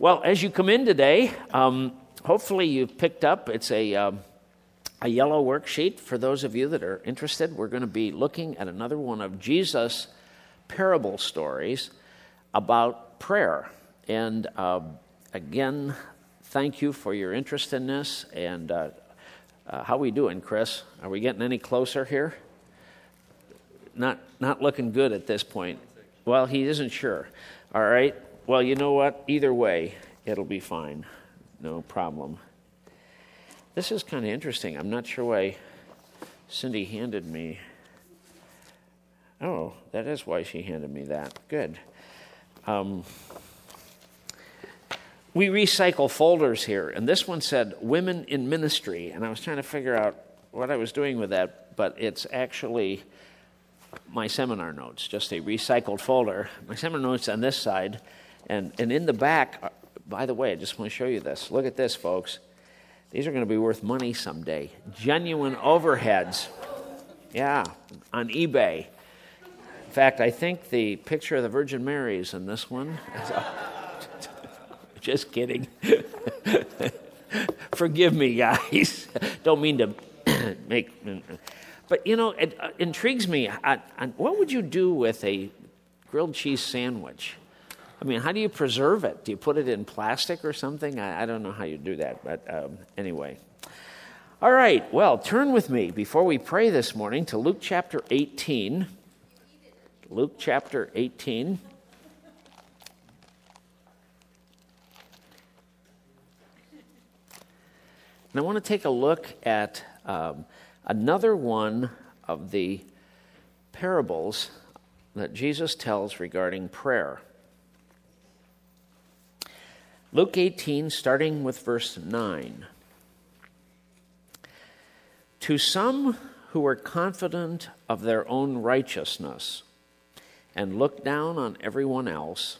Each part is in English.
Well, as you come in today, hopefully you've picked up, it's a yellow worksheet. For those of you that are interested, we're going to be looking at another one of Jesus' parable stories about prayer. And again, thank you for your interest in this. And how are we doing, Chris? Are we getting any closer here? Not looking good at this point. Well, he isn't sure. All right. Well, you know what? Either way, it'll be fine. No problem. This is kind of interesting. I'm not sure why Cindy handed me. Oh, that is why she handed me that. Good. We recycle folders here, and this one said Women in Ministry, and I was trying to figure out what I was doing with that, but it's actually my seminar notes, just a recycled folder. My seminar notes on this side, and in the back, by the way, I just want to show you this. Look at this, folks. These are going to be worth money someday. Genuine overheads. Yeah, on eBay. In fact, I think the picture of the Virgin Mary is in this one. Just kidding. Forgive me, guys. Don't mean to make... But, you know, it intrigues me. What would you do with a grilled cheese sandwich? I mean, how do you preserve it? Do you put it in plastic or something? I don't know how you do that, but anyway. All right, well, turn with me before we pray this morning to Luke chapter 18. Luke chapter 18. And I want to take a look at another one of the parables that Jesus tells regarding prayer. Luke 18, starting with verse 9. To some who were confident of their own righteousness and looked down on everyone else,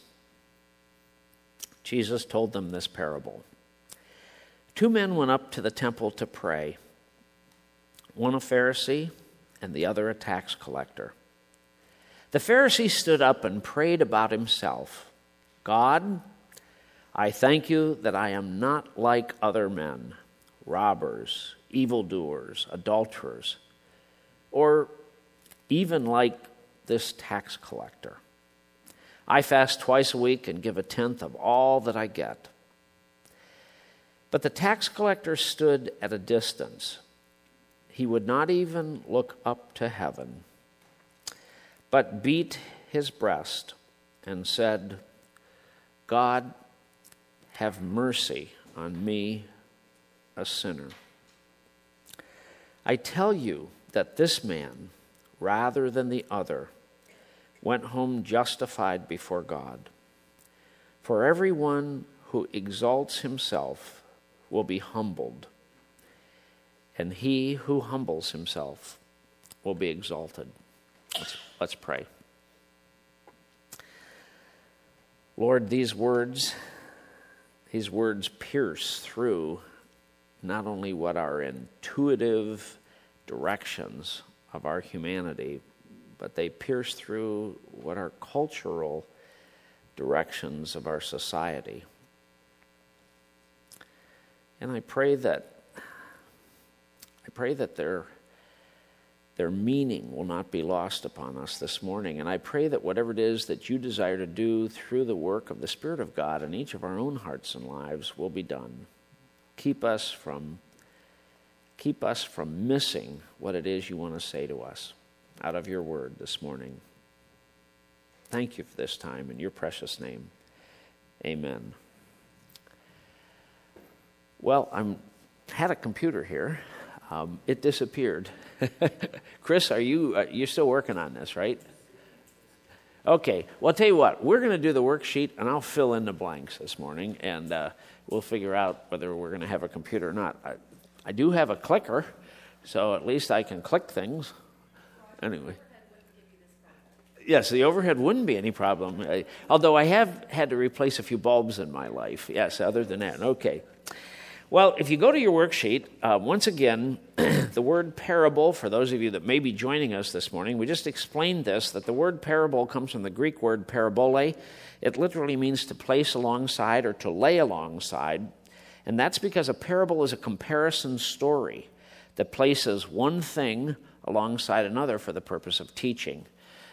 Jesus told them this parable. 2 men went up to the temple to pray, one a Pharisee and the other a tax collector. The Pharisee stood up and prayed about himself, God, I thank you that I am not like other men, robbers, evildoers, adulterers, or even like this tax collector. I fast twice a week and give 1/10 of all that I get. But the tax collector stood at a distance. He would not even look up to heaven, but beat his breast and said, God, have mercy on me, a sinner. I tell you that this man, rather than the other, went home justified before God. For everyone who exalts himself will be humbled, and he who humbles himself will be exalted. Let's pray. Lord, these words pierce through not only what are intuitive directions of our humanity, but they pierce through what are cultural directions of our society. And I pray that their meaning will not be lost upon us this morning. And I pray that whatever it is that you desire to do through the work of the Spirit of God in each of our own hearts and lives will be done. Keep us from missing what it is you want to say to us out of your word this morning. Thank you for this time in your precious name. Amen. Well, I had a computer here. It disappeared. Chris, you're still working on this, right? Okay. Well, I'll tell you what. We're going to do the worksheet, and I'll fill in the blanks this morning, and we'll figure out whether we're going to have a computer or not. I do have a clicker, so at least I can click things. Anyway. Yes, the overhead wouldn't be any problem. Although I have had to replace a few bulbs in my life. Yes, other than that. Okay. Well, if you go to your worksheet, once again, the word parable, for those of you that may be joining us this morning, we just explained this, that the word parable comes from the Greek word parabole. It literally means to place alongside or to lay alongside. And that's because a parable is a comparison story that places one thing alongside another for the purpose of teaching.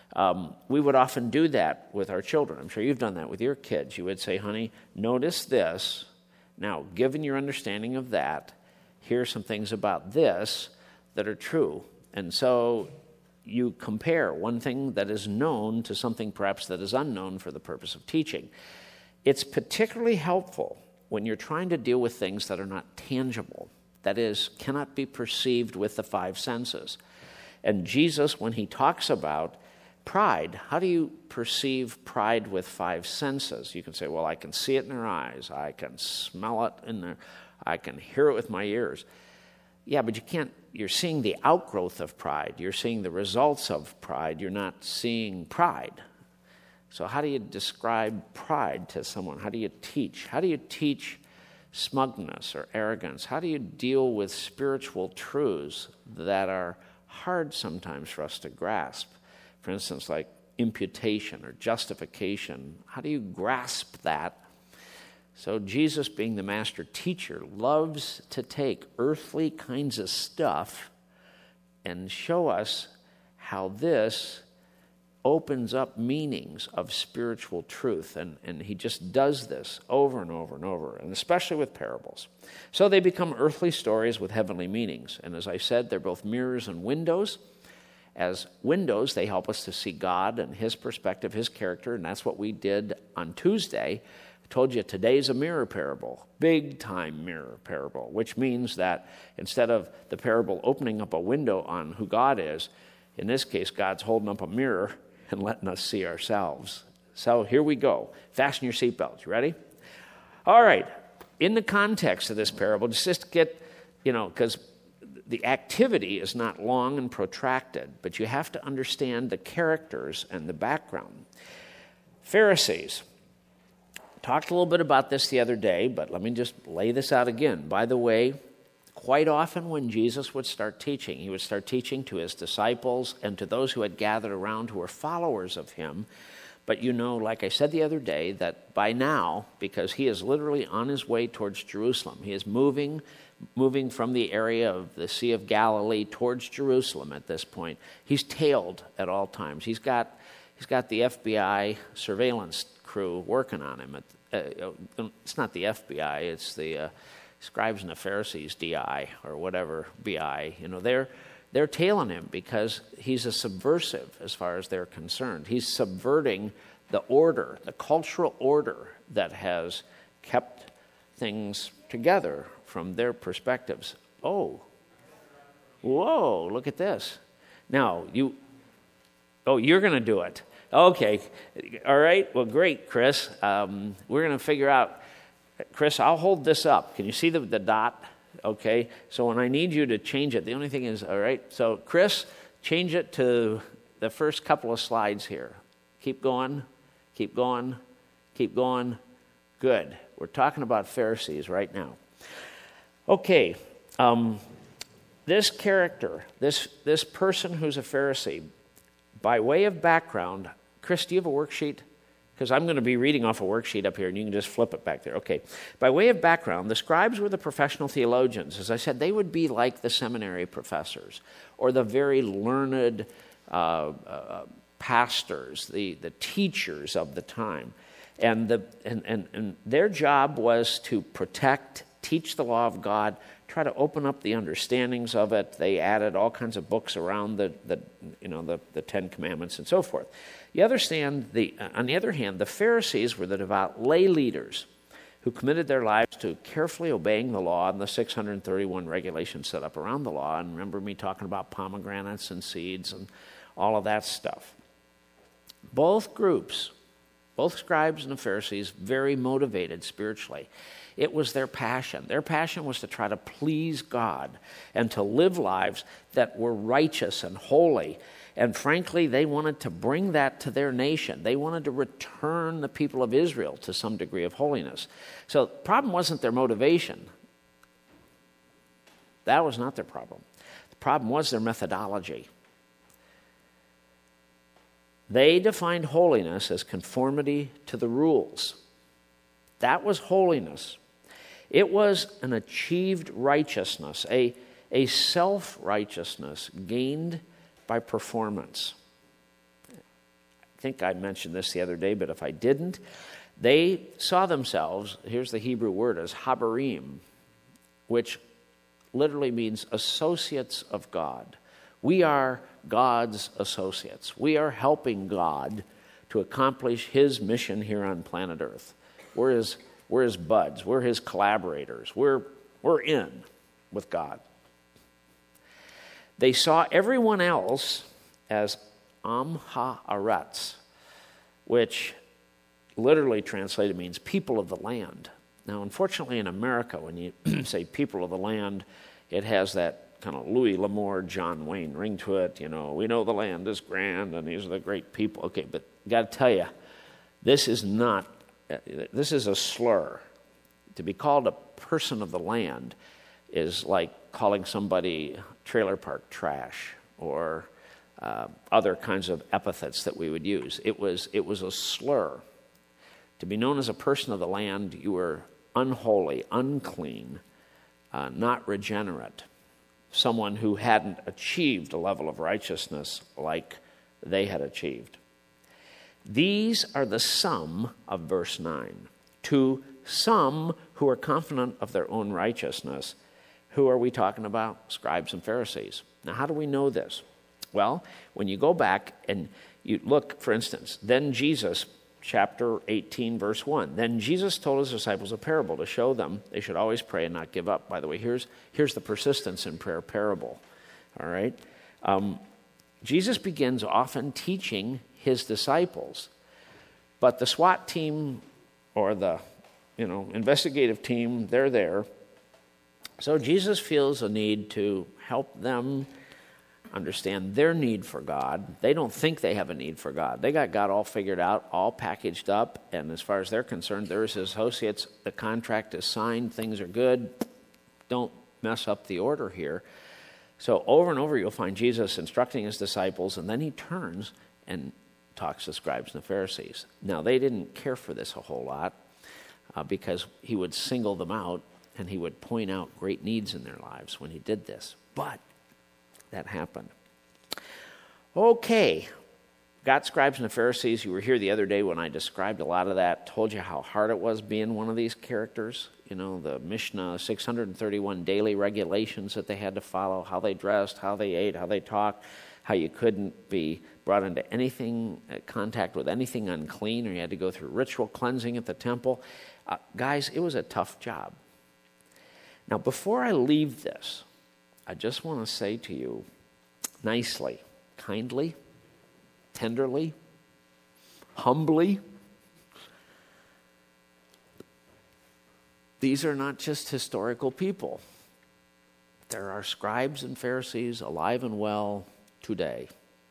We would often do that with our children. I'm sure you've done that with your kids. You would say, honey, notice this. Now, given your understanding of that, here are some things about this that are true. And so you compare one thing that is known to something perhaps that is unknown for the purpose of teaching. It's particularly helpful when you're trying to deal with things that are not tangible, that is, cannot be perceived with the five senses. And Jesus, when he talks about pride, how do you perceive pride with five senses? You can say, well, I can see it in their eyes, I can smell it I can hear it with my ears. Yeah, but you're seeing the outgrowth of pride. You're seeing the results of pride. You're not seeing pride. So how do you describe pride to someone? How do you teach? How do you teach smugness or arrogance? How do you deal with spiritual truths that are hard sometimes for us to grasp? For instance, like imputation or justification. How do you grasp that? So Jesus, being the master teacher, loves to take earthly kinds of stuff and show us how this opens up meanings of spiritual truth. And he just does this over and over and over, and especially with parables. So they become earthly stories with heavenly meanings. And as I said, they're both mirrors and windows. As windows, they help us to see God and his perspective, his character, and that's what we did on Tuesday. I told you today's a mirror parable, big-time mirror parable, which means that instead of the parable opening up a window on who God is, in this case, God's holding up a mirror and letting us see ourselves. So here we go. Fasten your seatbelts. You ready? All right. In the context of this parable, just get, because the activity is not long and protracted, but you have to understand the characters and the background. Pharisees. Talked a little bit about this the other day, but let me just lay this out again. By the way, quite often when Jesus would start teaching, he would start teaching to his disciples and to those who had gathered around who were followers of him. But like I said the other day, that by now, because he is literally on his way towards Jerusalem, he is moving from the area of the Sea of Galilee towards Jerusalem at this point. He's tailed at all times. He's got the FBI surveillance crew working on him. It's not the FBI, it's the scribes and the Pharisees, DI, or whatever, BI. They're tailing him because he's a subversive as far as they're concerned. He's subverting the order, the cultural order that has kept things together from their perspectives. Oh, whoa, look at this. Now, you're going to do it. Okay, all right, well, great, Chris. We're going to figure out, Chris, I'll hold this up. Can you see the dot? Okay, so when I need you to change it, the only thing is, all right, so Chris, change it to the first couple of slides here. Keep going, keep going, keep going. Good. We're talking about Pharisees right now. Okay, this character, this person who's a Pharisee, by way of background, Chris, do you have a worksheet? Because I'm going to be reading off a worksheet up here, and you can just flip it back there. Okay. By way of background, the scribes were the professional theologians. As I said, they would be like the seminary professors or the very learned pastors, the teachers of the time. And their job was to protect, teach the law of God, try to open up the understandings of it. They added all kinds of books around the Ten Commandments and so forth. On the other hand, the Pharisees were the devout lay leaders who committed their lives to carefully obeying the law and the 631 regulations set up around the law. And remember me talking about pomegranates and seeds and all of that stuff. Both groups, both scribes and the Pharisees, very motivated spiritually. It was their passion. Their passion was to try to please God and to live lives that were righteous and holy. And frankly, they wanted to bring that to their nation. They wanted to return the people of Israel to some degree of holiness. So the problem wasn't their motivation. that was not their problem. The problem was their methodology. They defined holiness as conformity to the rules. That was holiness. It was an achieved righteousness, a self-righteousness gained by performance. I think I mentioned this the other day, but if I didn't, they saw themselves, here's the Hebrew word, as habarim, which literally means associates of God. We are God's associates. We are helping God to accomplish his mission here on planet Earth. We're his buds. We're his collaborators. We're in with God. They saw everyone else as Am ha'aretz, which literally translated means people of the land. Now, unfortunately, in America, when you say people of the land, it has that kind of Louis L'Amour, John Wayne ring to it. You know, we know the land is grand and these are the great people. Okay, but got to tell you, this is a slur. To be called a person of the land is like calling somebody trailer park trash or other kinds of epithets that we would use. It was a slur. To be known as a person of the land, you were unholy, unclean, not regenerate, someone who hadn't achieved a level of righteousness like they had achieved. These are the sum of verse 9. To some who are confident of their own righteousness, who are we talking about? Scribes and Pharisees. Now, how do we know this? Well, when you go back and you look, for instance, then Jesus, chapter 18, verse 1. Then Jesus told his disciples a parable to show them they should always pray and not give up. By the way, here's the persistence in prayer parable. All right? Jesus begins often teaching his disciples, but the SWAT team or the investigative team, they're there. So Jesus feels a need to help them understand their need for God. They don't think they have a need for God. They got God all figured out, all packaged up, and as far as they're concerned, they're his associates. The contract is signed. Things are good. Don't mess up the order here. So over and over you'll find Jesus instructing his disciples, and then he turns and talks to scribes and the Pharisees. Now, they didn't care for this a whole lot because he would single them out and he would point out great needs in their lives when he did this. But that happened. Okay, got scribes and the Pharisees. You were here the other day when I described a lot of that, told you how hard it was being one of these characters. You know, the Mishnah, 631 daily regulations that they had to follow, how they dressed, how they ate, how they talked, how you couldn't be brought into anything, contact with anything unclean, or you had to go through ritual cleansing at the temple. Guys, it was a tough job. Now, before I leave this, I just want to say to you nicely, kindly, tenderly, humbly, these are not just historical people. There are scribes and Pharisees alive and well today.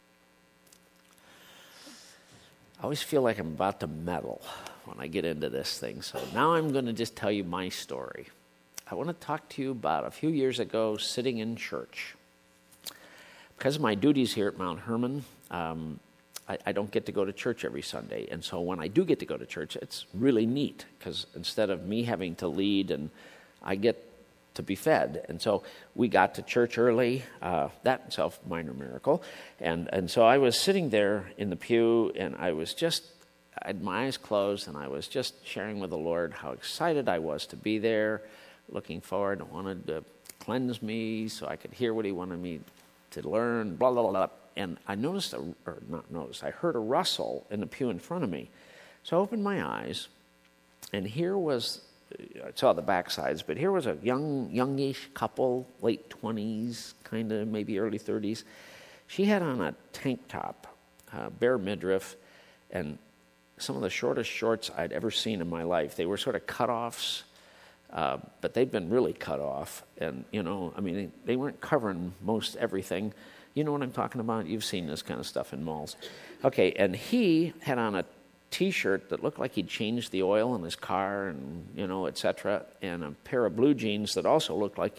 I always feel like I'm about to meddle when I get into this thing, so now I'm going to just tell you my story. I want to talk to you about a few years ago sitting in church. Because of my duties here at Mount Hermon, I don't get to go to church every Sunday. And so when I do get to go to church, it's really neat because instead of me having to lead, and I get to be fed. And so we got to church early, that itself, minor miracle. And so I was sitting there in the pew, and I had my eyes closed, and I was just sharing with the Lord how excited I was to be there, looking forward, and wanted to cleanse me so I could hear what he wanted me to learn, blah, blah, blah. And I I heard a rustle in the pew in front of me. So I opened my eyes, and I saw the backsides, but here was a youngish couple, late 20s, kind of maybe early 30s. She had on a tank top, bare midriff, and some of the shortest shorts I'd ever seen in my life. They were sort of cutoffs, but they'd been really cut off. And, they weren't covering most everything. You know what I'm talking about? You've seen this kind of stuff in malls. Okay, and he had on a T-shirt that looked like he'd changed the oil in his car and, et cetera, and a pair of blue jeans that also looked like he'd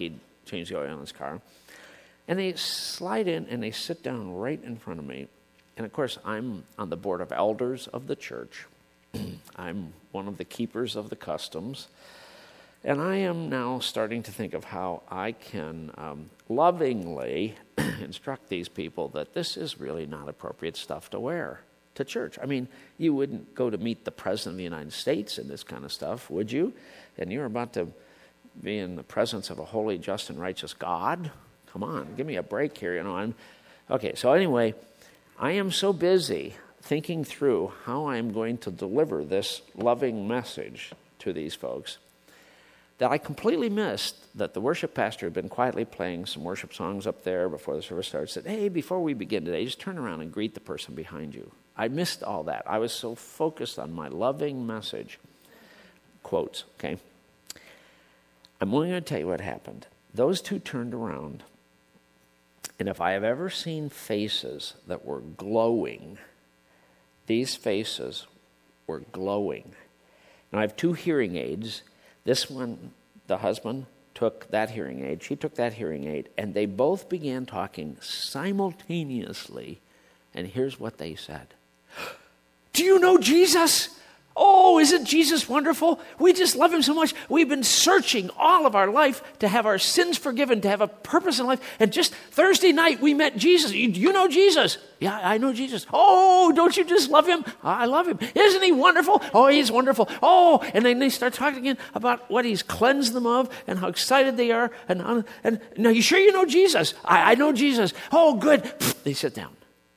change the oil in his car. And they slide in and they sit down right in front of me. And of course, I'm on the board of elders of the church. I'm one of the keepers of the customs. And I am now starting to think of how I can lovingly instruct these people that this is really not appropriate stuff to wear to church. I mean, you wouldn't go to meet the President of the United States in this kind of stuff, would you? And you're about to be in the presence of a holy, just, and righteous God? Come on, give me a break here. Okay, so anyway, I am so busy thinking through how I'm going to deliver this loving message to these folks that I completely missed that the worship pastor had been quietly playing some worship songs up there before the service started. Said, hey, before we begin today, just turn around and greet the person behind you. I missed all that. I was so focused on my loving message. Quotes, okay? I'm only going to tell you what happened. Those two turned around, and if I have ever seen faces that were glowing, these faces were glowing. Now, I have two hearing aids. This one, the husband, took that hearing aid. She took that hearing aid. And they both began talking simultaneously. And here's what they said. Do you know Jesus? Oh, isn't Jesus wonderful? We just love him so much. We've been searching all of our life to have our sins forgiven, to have a purpose in life. And just Thursday night, we met Jesus. You know Jesus? Yeah, I know Jesus. Oh, don't you just love him? I love him. Isn't he wonderful? Oh, he's wonderful. Oh, and then they start talking again about what he's cleansed them of and how excited they are. And now, you sure you know Jesus? I know Jesus. Oh, good. They sit down.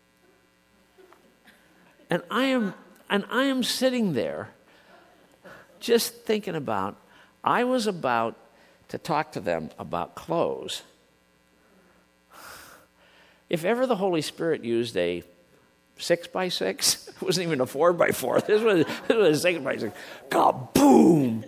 And I am sitting there just thinking about, I was about to talk to them about clothes. If ever the Holy Spirit used a 6x6, it wasn't even a 4x4. This was a 6x6. Kaboom!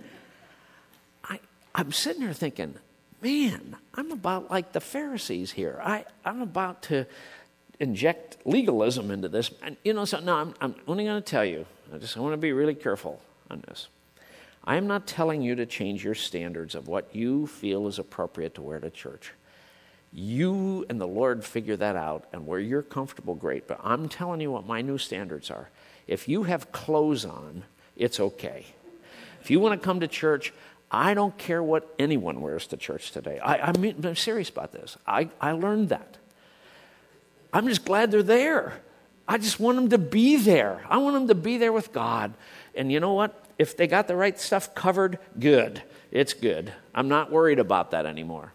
I'm sitting there thinking, man, I'm about like the Pharisees here. I'm about to inject legalism into this. And, so now I'm only going to tell you, I want to be really careful on this. I am not telling you to change your standards of what you feel is appropriate to wear to church. You and the Lord figure that out, and where you're comfortable, great. But I'm telling you what my new standards are. If you have clothes on, it's okay. If you want to come to church, I don't care what anyone wears to church today. I'm serious about this. I learned that. I'm just glad they're there. I just want them to be there. I want them to be there with God. And you know what? If they got the right stuff covered, good. It's good. I'm not worried about that anymore.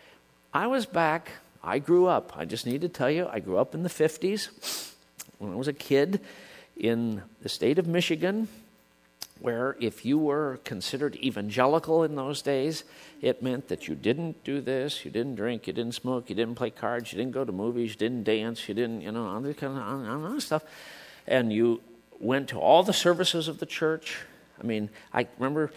I was back. I grew up. I just need to tell you, I grew up in the 50s when I was a kid in the state of Michigan, where if you were considered evangelical in those days, it meant that you didn't do this, you didn't drink, you didn't smoke, you didn't play cards, you didn't go to movies, you didn't dance, you didn't, all this kind of other stuff. And you went to all the services of the church. I mean, I remember,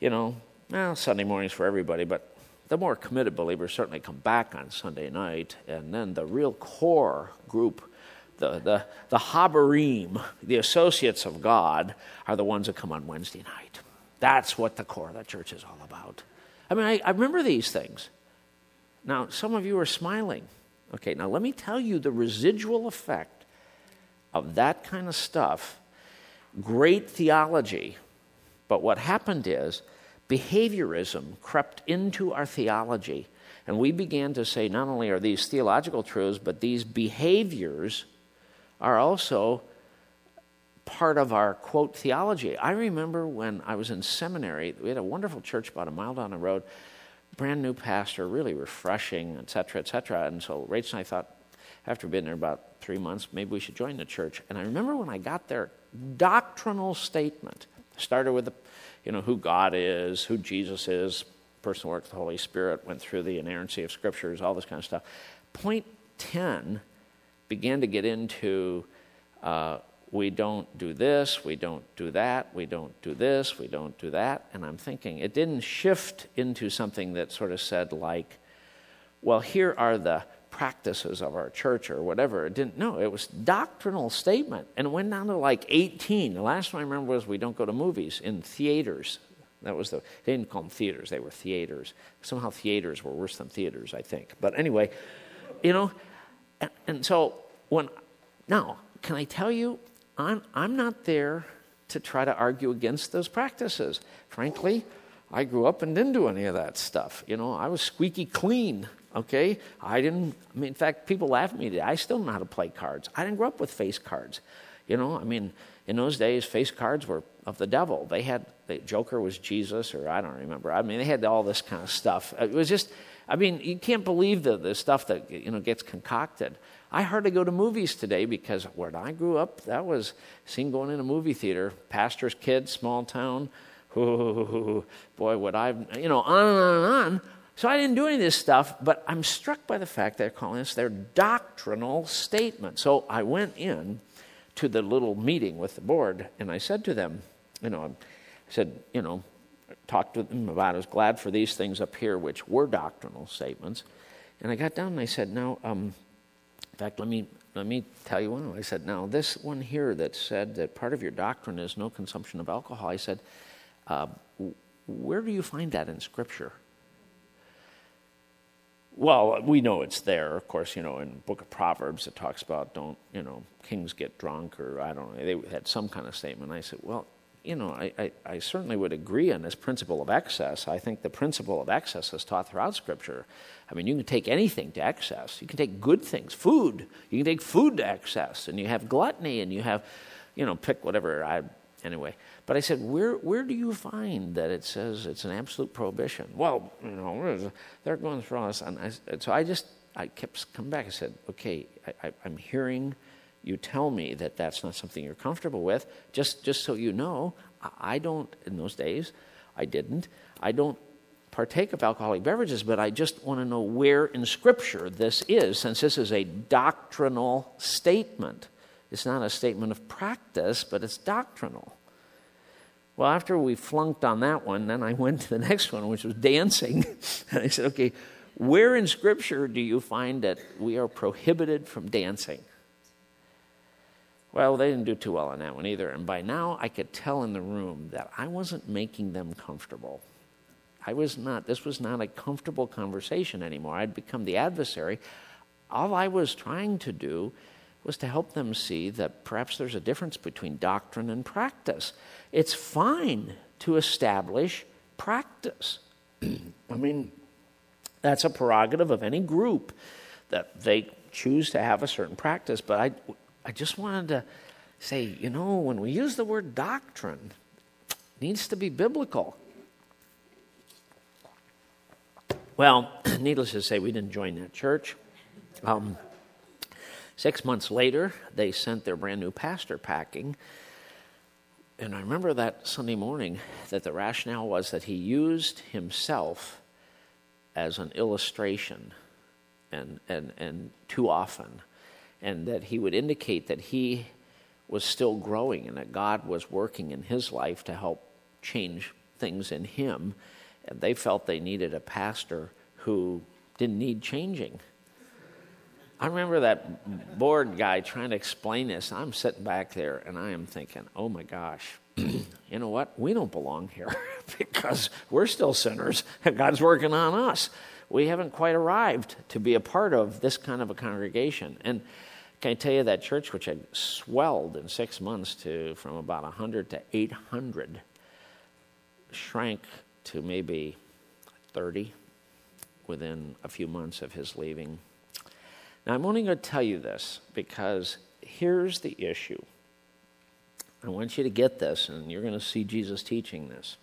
Sunday mornings for everybody, but the more committed believers certainly come back on Sunday night. And then the real core group, the Habarim, the associates of God, are the ones that come on Wednesday night. That's what the core of the church is all about. I mean, I remember these things. Now, some of you are smiling. Okay, now let me tell you the residual effect of that kind of stuff. Great theology. But what happened is behaviorism crept into our theology. And we began to say not only are these theological truths, but these behaviors are also part of our, quote, theology. I remember when I was in seminary, we had a wonderful church about a mile down the road, brand new pastor, really refreshing, et cetera, et cetera. And so Rachel and I thought, after being there about 3 months, maybe we should join the church. And I remember when I got there, doctrinal statement started with who God is, who Jesus is, person worked with the Holy Spirit, went through the inerrancy of scriptures, all this kind of stuff. Point 10 began to get into we don't do this, we don't do that, we don't do this, we don't do that. And I'm thinking, it didn't shift into something that sort of said like, well, here are the practices of our church or whatever. It didn't. No, it was doctrinal statement. And it went down to like 18. The last one I remember was we don't go to movies in theaters. That was they didn't call them theaters, they were theaters. Somehow theaters were worse than theaters, I think. But anyway, and so now, can I tell you, I'm not there to try to argue against those practices. Frankly, I grew up and didn't do any of that stuff. I was squeaky clean, okay? In fact, people laugh at me today. I still know how to play cards. I didn't grow up with face cards. In those days, face cards were of the devil. The Joker was Jesus, or I don't remember. They had all this kind of stuff. It was just, you can't believe the stuff that, gets concocted. I hardly go to movies today because where I grew up, that was seen going in a movie theater, pastor's kid, small town. Ooh, boy, on and on. So I didn't do any of this stuff, but I'm struck by the fact they're calling this their doctrinal statement. So I went in to the little meeting with the board, and I said to them, talked to them about I was glad for these things up here, which were doctrinal statements. And I got down and I said, now, in fact, let me tell you one. I said, now, this one here that said that part of your doctrine is no consumption of alcohol, I said, where do you find that in Scripture? Well, we know it's there, of course, in the book of Proverbs it talks about don't, kings get drunk, or I don't know, they had some kind of statement. I said, well, I certainly would agree on this principle of excess. I think the principle of excess is taught throughout Scripture. You can take anything to excess. You can take good things, food. You can take food to excess, and you have gluttony, and you have, pick whatever. Anyway, but I said, where do you find that it says it's an absolute prohibition? Well, they're going through all this. And so I kept coming back. I said, okay, I'm hearing you tell me that that's not something you're comfortable with. Just so you know, I don't, in those days, I don't partake of alcoholic beverages, but I just want to know where in Scripture this is, since this is a doctrinal statement. It's not a statement of practice, but it's doctrinal. Well, after we flunked on that one, then I went to the next one, which was dancing. And I said, okay, where in Scripture do you find that we are prohibited from dancing? Well, they didn't do too well on that one either. And by now, I could tell in the room that I wasn't making them comfortable. This was not a comfortable conversation anymore. I'd become the adversary. All I was trying to do was to help them see that perhaps there's a difference between doctrine and practice. It's fine to establish practice. That's a prerogative of any group that they choose to have a certain practice. But I just wanted to say, when we use the word doctrine, it needs to be biblical. Well, needless to say, we didn't join that church. 6 months later, they sent their brand new pastor packing. And I remember that Sunday morning that the rationale was that he used himself as an illustration and too often, and that he would indicate that he was still growing and that God was working in his life to help change things in him. And they felt they needed a pastor who didn't need changing. I remember that board guy trying to explain this. I'm sitting back there, and I am thinking, oh, my gosh, you know what? We don't belong here because we're still sinners, and God's working on us. We haven't quite arrived to be a part of this kind of a congregation. And can I tell you that church, which had swelled in 6 months from about 100 to 800, shrank to maybe 30 within a few months of his leaving. Now, I'm only going to tell you this because here's the issue. I want you to get this, and you're going to see Jesus teaching this.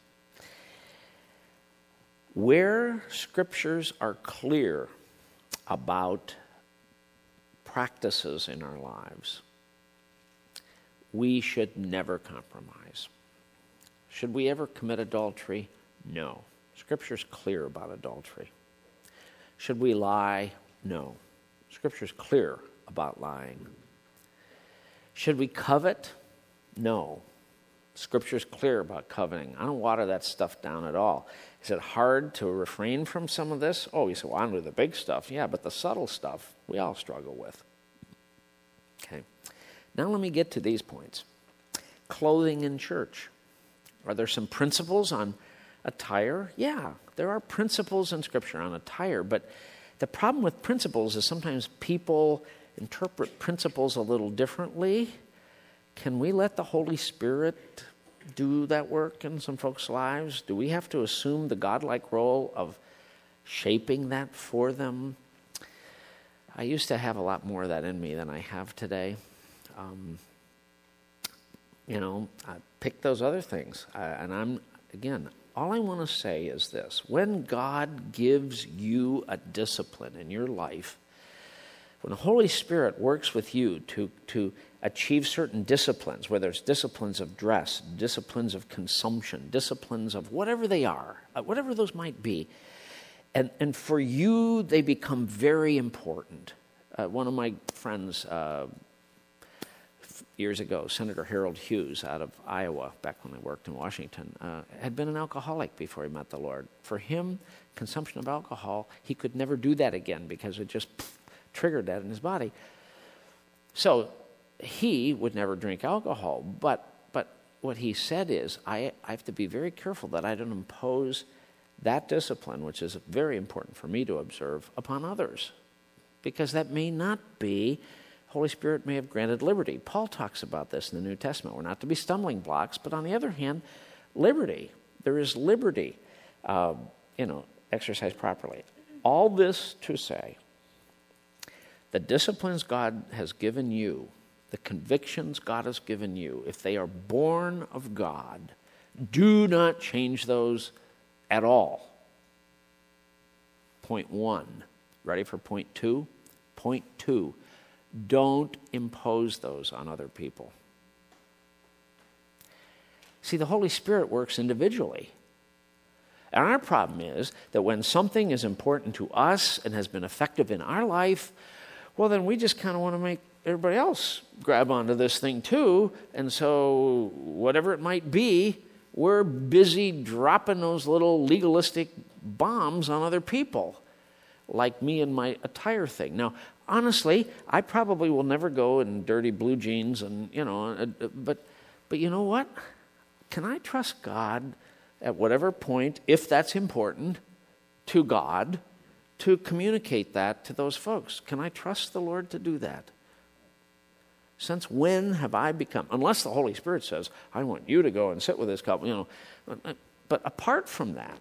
Where Scriptures are clear about practices in our lives, we should never compromise. Should we ever commit adultery? No. Scripture's clear about adultery. Should we lie? No. Scripture's clear about lying. Should we covet? No. Scripture's clear about coveting. I don't water that stuff down at all. Is it hard to refrain from some of this? Oh, you say, well, I'm with the big stuff. Yeah, but the subtle stuff we all struggle with. Okay. Now let me get to these points. Clothing in church. Are there some principles on attire? Yeah, there are principles in Scripture on attire, but the problem with principles is sometimes people interpret principles a little differently. Can we let the Holy Spirit do that work in some folks' lives? Do we have to assume the godlike role of shaping that for them? I used to have a lot more of that in me than I have today. I picked those other things. All I want to say is this. When God gives you a discipline in your life, when the Holy Spirit works with you to achieve certain disciplines, whether it's disciplines of dress, disciplines of consumption, disciplines of whatever they are, whatever those might be, and for you they become very important. One of my friends years ago, Senator Harold Hughes out of Iowa, back when I worked in Washington, had been an alcoholic before he met the Lord. For him, consumption of alcohol, he could never do that again because it just triggered that in his body. So he would never drink alcohol, but what he said is, I have to be very careful that I don't impose that discipline, which is very important for me to observe, upon others, because that may not be, Holy Spirit may have granted liberty. Paul talks about this in the New Testament. We're not to be stumbling blocks, but on the other hand, liberty. There is liberty, exercised properly. All this to say, the disciplines God has given you, the convictions God has given you, if they are born of God, do not change those at all. Point one. Ready for point two? Point two. Don't impose those on other people. See, the Holy Spirit works individually. And our problem is that when something is important to us and has been effective in our life, well, then we just kind of want to make everybody else grab onto this thing too. And so whatever it might be, we're busy dropping those little legalistic bombs on other people, like me and my attire thing. Now, honestly, I probably will never go in dirty blue jeans and, but you know what? Can I trust God at whatever point, if that's important to God, to communicate that to those folks? Can I trust the Lord to do that? Since when have I become, unless the Holy Spirit says, I want you to go and sit with this couple, but apart from that,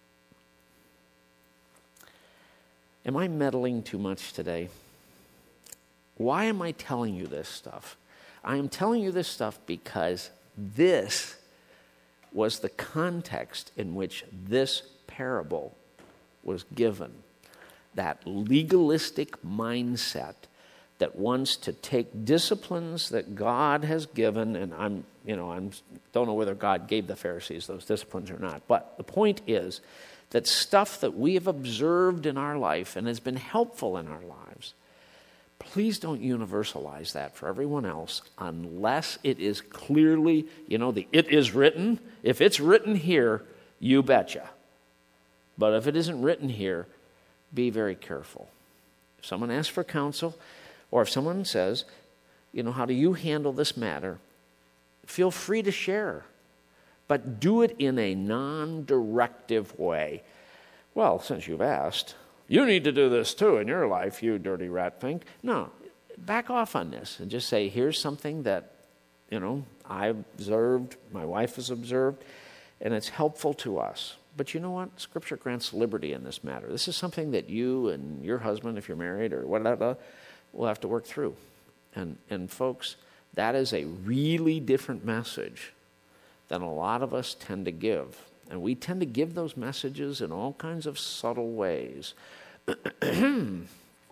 am I meddling too much today? Why am I telling you this stuff? I am telling you this stuff because this was the context in which this parable was given. That legalistic mindset that wants to take disciplines that God has given, and I don't know whether God gave the Pharisees those disciplines or not, but the point is that stuff that we have observed in our life and has been helpful in our lives, please don't universalize that for everyone else unless it is clearly, it is written. If it's written here, you betcha. But if it isn't written here, be very careful. If someone asks for counsel, or if someone says, how do you handle this matter, feel free to share. But do it in a non-directive way. Well, since you've asked, you need to do this too in your life, you dirty rat thing. No, back off on this and just say, here's something that, I observed, my wife has observed, and it's helpful to us. But you know what? Scripture grants liberty in this matter. This is something that you and your husband, if you're married or whatever, will have to work through. And folks, that is a really different message than a lot of us tend to give. And we tend to give those messages in all kinds of subtle ways. You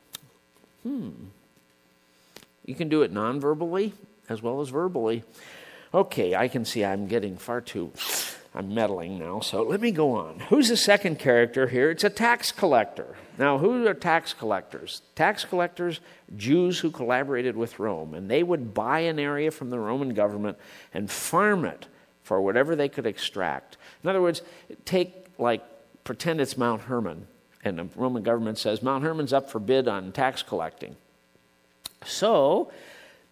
can do it non-verbally as well as verbally. Okay, I can see I'm meddling now, so let me go on. Who's the second character here? It's a tax collector. Now, who are tax collectors? Tax collectors, Jews who collaborated with Rome, and they would buy an area from the Roman government and farm it for whatever they could extract. In other words, pretend it's Mount Hermon, and the Roman government says, Mount Hermon's up for bid on tax collecting. So,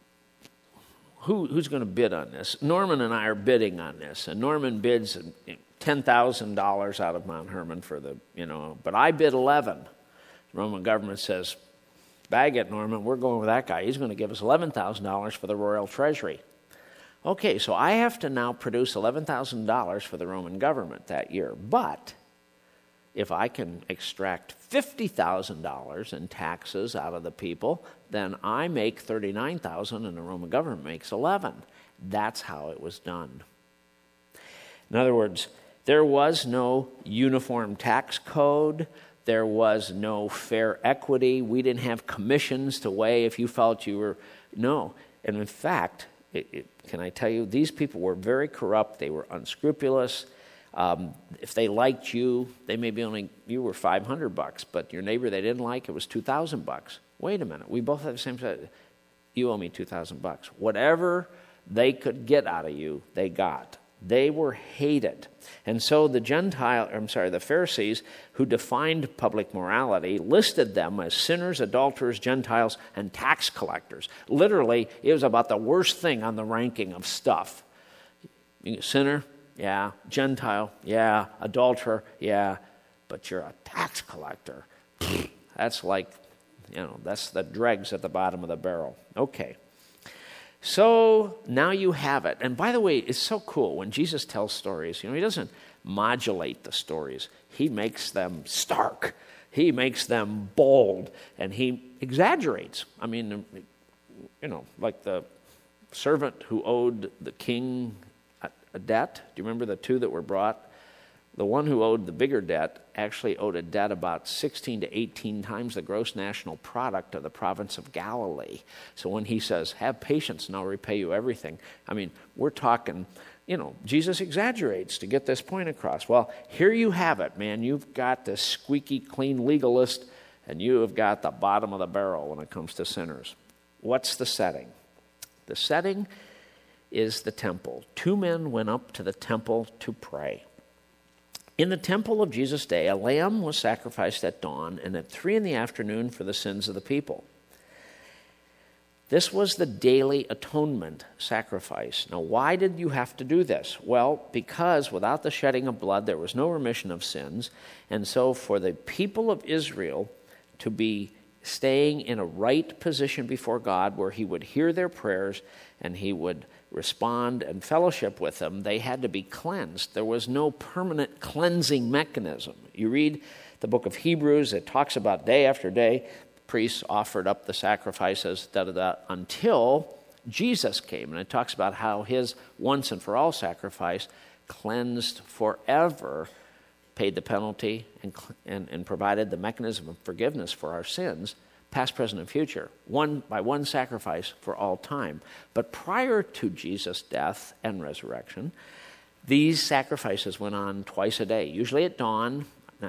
who's going to bid on this? Norman and I are bidding on this, and Norman bids $10,000 out of Mount Hermon for the, but I bid 11. The Roman government says, bag it, Norman, we're going with that guy. He's going to give us $11,000 for the royal treasury. Okay, so I have to now produce $11,000 for the Roman government that year. But if I can extract $50,000 in taxes out of the people, then I make $39,000 and the Roman government makes $11,000. That's how it was done. In other words, there was no uniform tax code. There was no fair equity. We didn't have commissions to weigh if you felt you were... No. And in fact, can I tell you, these people were very corrupt. They were unscrupulous. If they liked you, they maybe only... You were $500, but your neighbor they didn't like, it was $2,000. Wait a minute. We both have the same... You owe me $2,000. Whatever they could get out of you, they got. They were hated. And so the Pharisees, who defined public morality, listed them as sinners, adulterers, Gentiles, and tax collectors. Literally, it was about the worst thing on the ranking of stuff. Sinner, yeah. Gentile, yeah. Adulterer, yeah. But you're a tax collector. That's like, that's the dregs at the bottom of the barrel. Okay. So now you have it. And by the way, it's so cool. When Jesus tells stories, he doesn't modulate the stories. He makes them stark. He makes them bold. And he exaggerates. I mean, like the servant who owed the king a debt. Do you remember the two that were brought? The one who owed the bigger debt actually owed a debt about 16 to 18 times the gross national product of the province of Galilee. So when he says, have patience and I'll repay you everything, I mean, we're talking, Jesus exaggerates to get this point across. Well, here you have it, man. You've got this squeaky clean legalist and you have got the bottom of the barrel when it comes to sinners. What's the setting? The setting is the temple. 2 men went up to the temple to pray. In the temple of Jesus' day, a lamb was sacrificed at dawn and at 3 p.m. for the sins of the people. This was the daily atonement sacrifice. Now, why did you have to do this? Well, because without the shedding of blood, there was no remission of sins. And so for the people of Israel to be staying in a right position before God where he would hear their prayers and he would respond and fellowship with them, they had to be cleansed. There was no permanent cleansing mechanism. You read the book of Hebrews, it talks about day after day, priests offered up the sacrifices, until Jesus came. And it talks about how his once and for all sacrifice cleansed forever, paid the penalty, and provided the mechanism of forgiveness for our sins, past, present, and future, by one sacrifice for all time. But prior to Jesus' death and resurrection, these sacrifices went on twice a day, usually at dawn,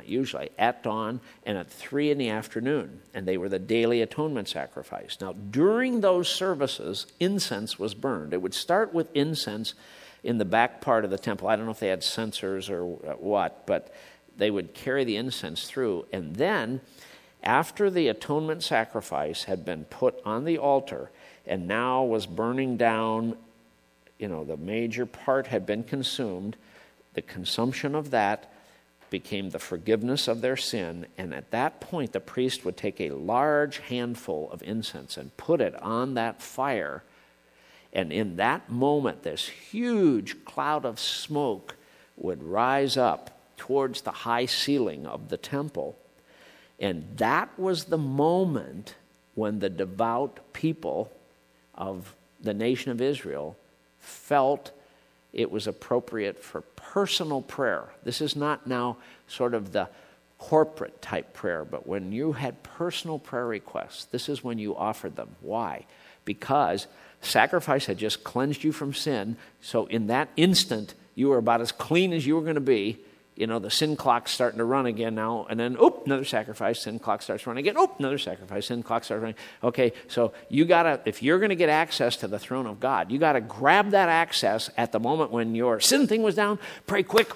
at dawn and at 3 p.m, and they were the daily atonement sacrifice. Now, during those services, incense was burned. It would start with incense in the back part of the temple. I don't know if they had censers or what, but they would carry the incense through, and then after the atonement sacrifice had been put on the altar and now was burning down, the major part had been consumed, the consumption of that became the forgiveness of their sin, and at that point the priest would take a large handful of incense and put it on that fire, and in that moment this huge cloud of smoke would rise up towards the high ceiling of the temple. And that was the moment when the devout people of the nation of Israel felt it was appropriate for personal prayer. This is not now sort of the corporate type prayer, but when you had personal prayer requests, this is when you offered them. Why? Because sacrifice had just cleansed you from sin, so in that instant, you were about as clean as you were going to be. The sin clock's starting to run again now, and then, another sacrifice, sin clock starts running again, another sacrifice, sin clock starts running. Okay, so if you're going to get access to the throne of God, you got to grab that access at the moment when your sin thing was down, pray quick,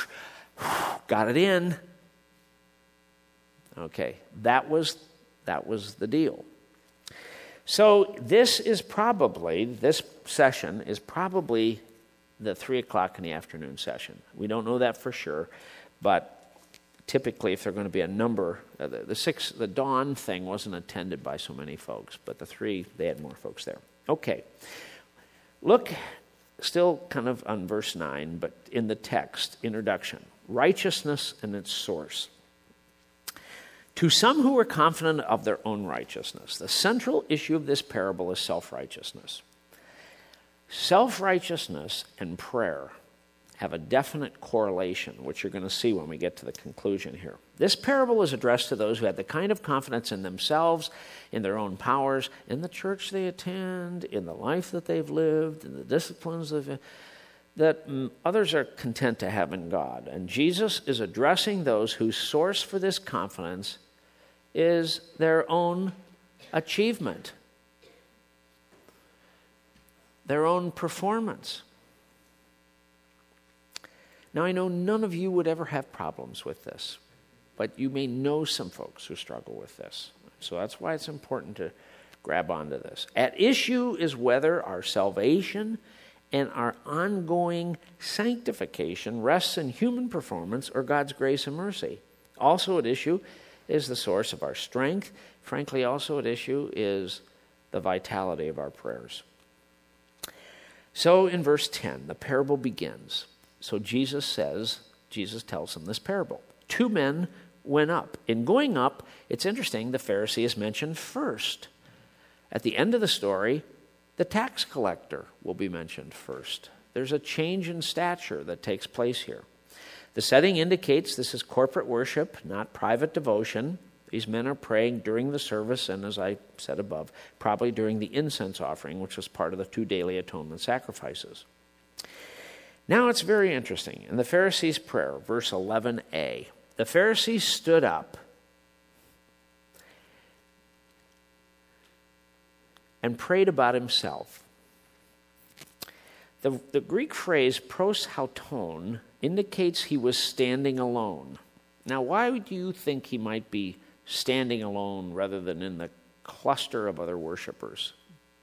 got it in. Okay, that was the deal. So this session is probably the 3 o'clock in the afternoon session. We don't know that for sure, but typically if they're going to be a number, the dawn thing wasn't attended by so many folks, but the 3, they had more folks there. Okay, look still kind of on verse 9, but in the text, introduction, righteousness and its source. To some who are confident of their own righteousness, the central issue of this parable is self-righteousness. Self-righteousness and prayer have a definite correlation, which you're going to see when we get to the conclusion here. This parable is addressed to those who have the kind of confidence in themselves, in their own powers, in the church they attend, in the life that they've lived, in the disciplines that others are content to have in God. And Jesus is addressing those whose source for this confidence is their own achievement, their own performance. Now, I know none of you would ever have problems with this, but you may know some folks who struggle with this. So that's why it's important to grab onto this. At issue is whether our salvation and our ongoing sanctification rests in human performance or God's grace and mercy. Also at issue is the source of our strength. Frankly, also at issue is the vitality of our prayers. So in verse 10, the parable begins. So Jesus tells them this parable. 2 men went up. In going up, it's interesting, the Pharisee is mentioned first. At the end of the story, the tax collector will be mentioned first. There's a change in stature that takes place here. The setting indicates this is corporate worship, not private devotion. These men are praying during the service, and as I said above, probably during the incense offering, which was part of the 2 daily atonement sacrifices. Now it's very interesting. In the Pharisee's prayer, verse 11a, the Pharisee stood up and prayed about himself. The Greek phrase pros hauton indicates he was standing alone. Now, why do you think he might be standing alone rather than in the cluster of other worshipers?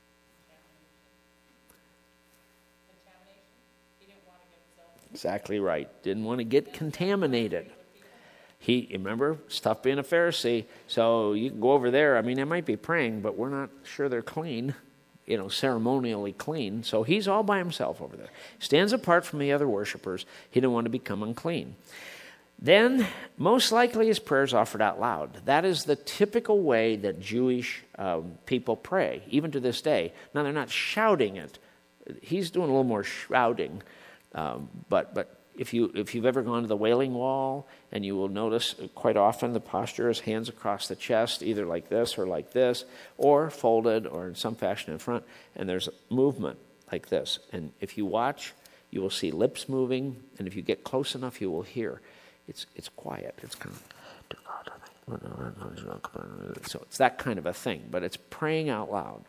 Exactly right. Didn't want to get contaminated. Remember, it's tough being a Pharisee, so you can go over there. I mean, they might be praying, but we're not sure they're clean, ceremonially clean. So he's all by himself over there. Stands apart from the other worshipers. He didn't want to become unclean. Then, most likely, his prayers offered out loud. That is the typical way that Jewish people pray, even to this day. Now, they're not shouting it. He's doing a little more shouting. But if you've ever gone to the Wailing Wall, and you will notice quite often the posture is hands across the chest, either like this, or folded, or in some fashion in front, and there's movement like this. And if you watch, you will see lips moving, and if you get close enough, you will hear. It's quiet. It's kind of, so it's that kind of a thing, but it's praying out loud.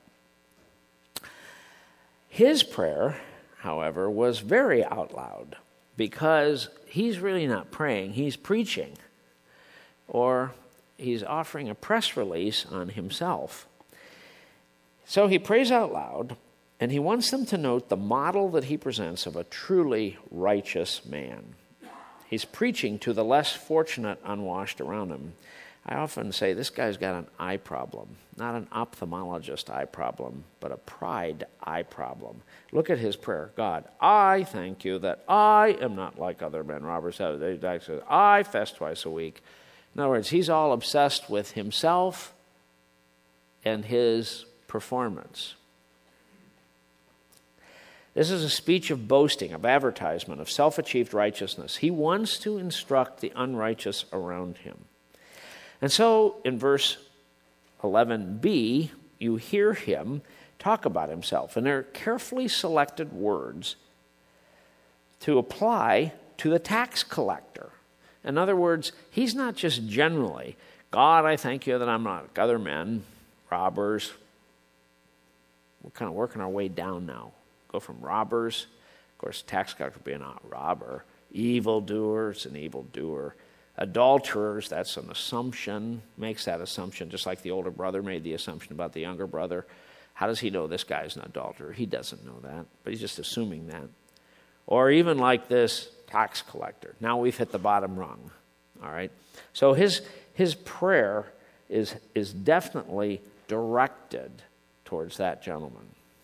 His prayer, however, was very out loud because he's really not praying, he's preaching, or he's offering a press release on himself. So he prays out loud, and he wants them to note the model that he presents of a truly righteous man. He's preaching to the less fortunate unwashed around him. I often say this guy's got an eye problem, not an ophthalmologist eye problem, but a pride eye problem. Look at his prayer. God, I thank you that I am not like other men. Robert said, I fast twice a week. In other words, he's all obsessed with himself and his performance. This is a speech of boasting, of advertisement, of self-achieved righteousness. He wants to instruct the unrighteous around him. And so in verse 11b, you hear him talk about himself. And they're carefully selected words to apply to the tax collector. In other words, he's not just generally, God, I thank you that I'm not like other men, robbers. We're kind of working our way down now. Go from robbers, of course, tax collector being a robber, evildoers, an evildoer. Adulterers, that's an assumption, makes that assumption, just like the older brother made the assumption about the younger brother. How does he know this guy's an adulterer? He doesn't know that, but he's just assuming that. Or even like this tax collector. Now we've hit the bottom rung. All right? So his prayer is definitely directed towards that gentleman.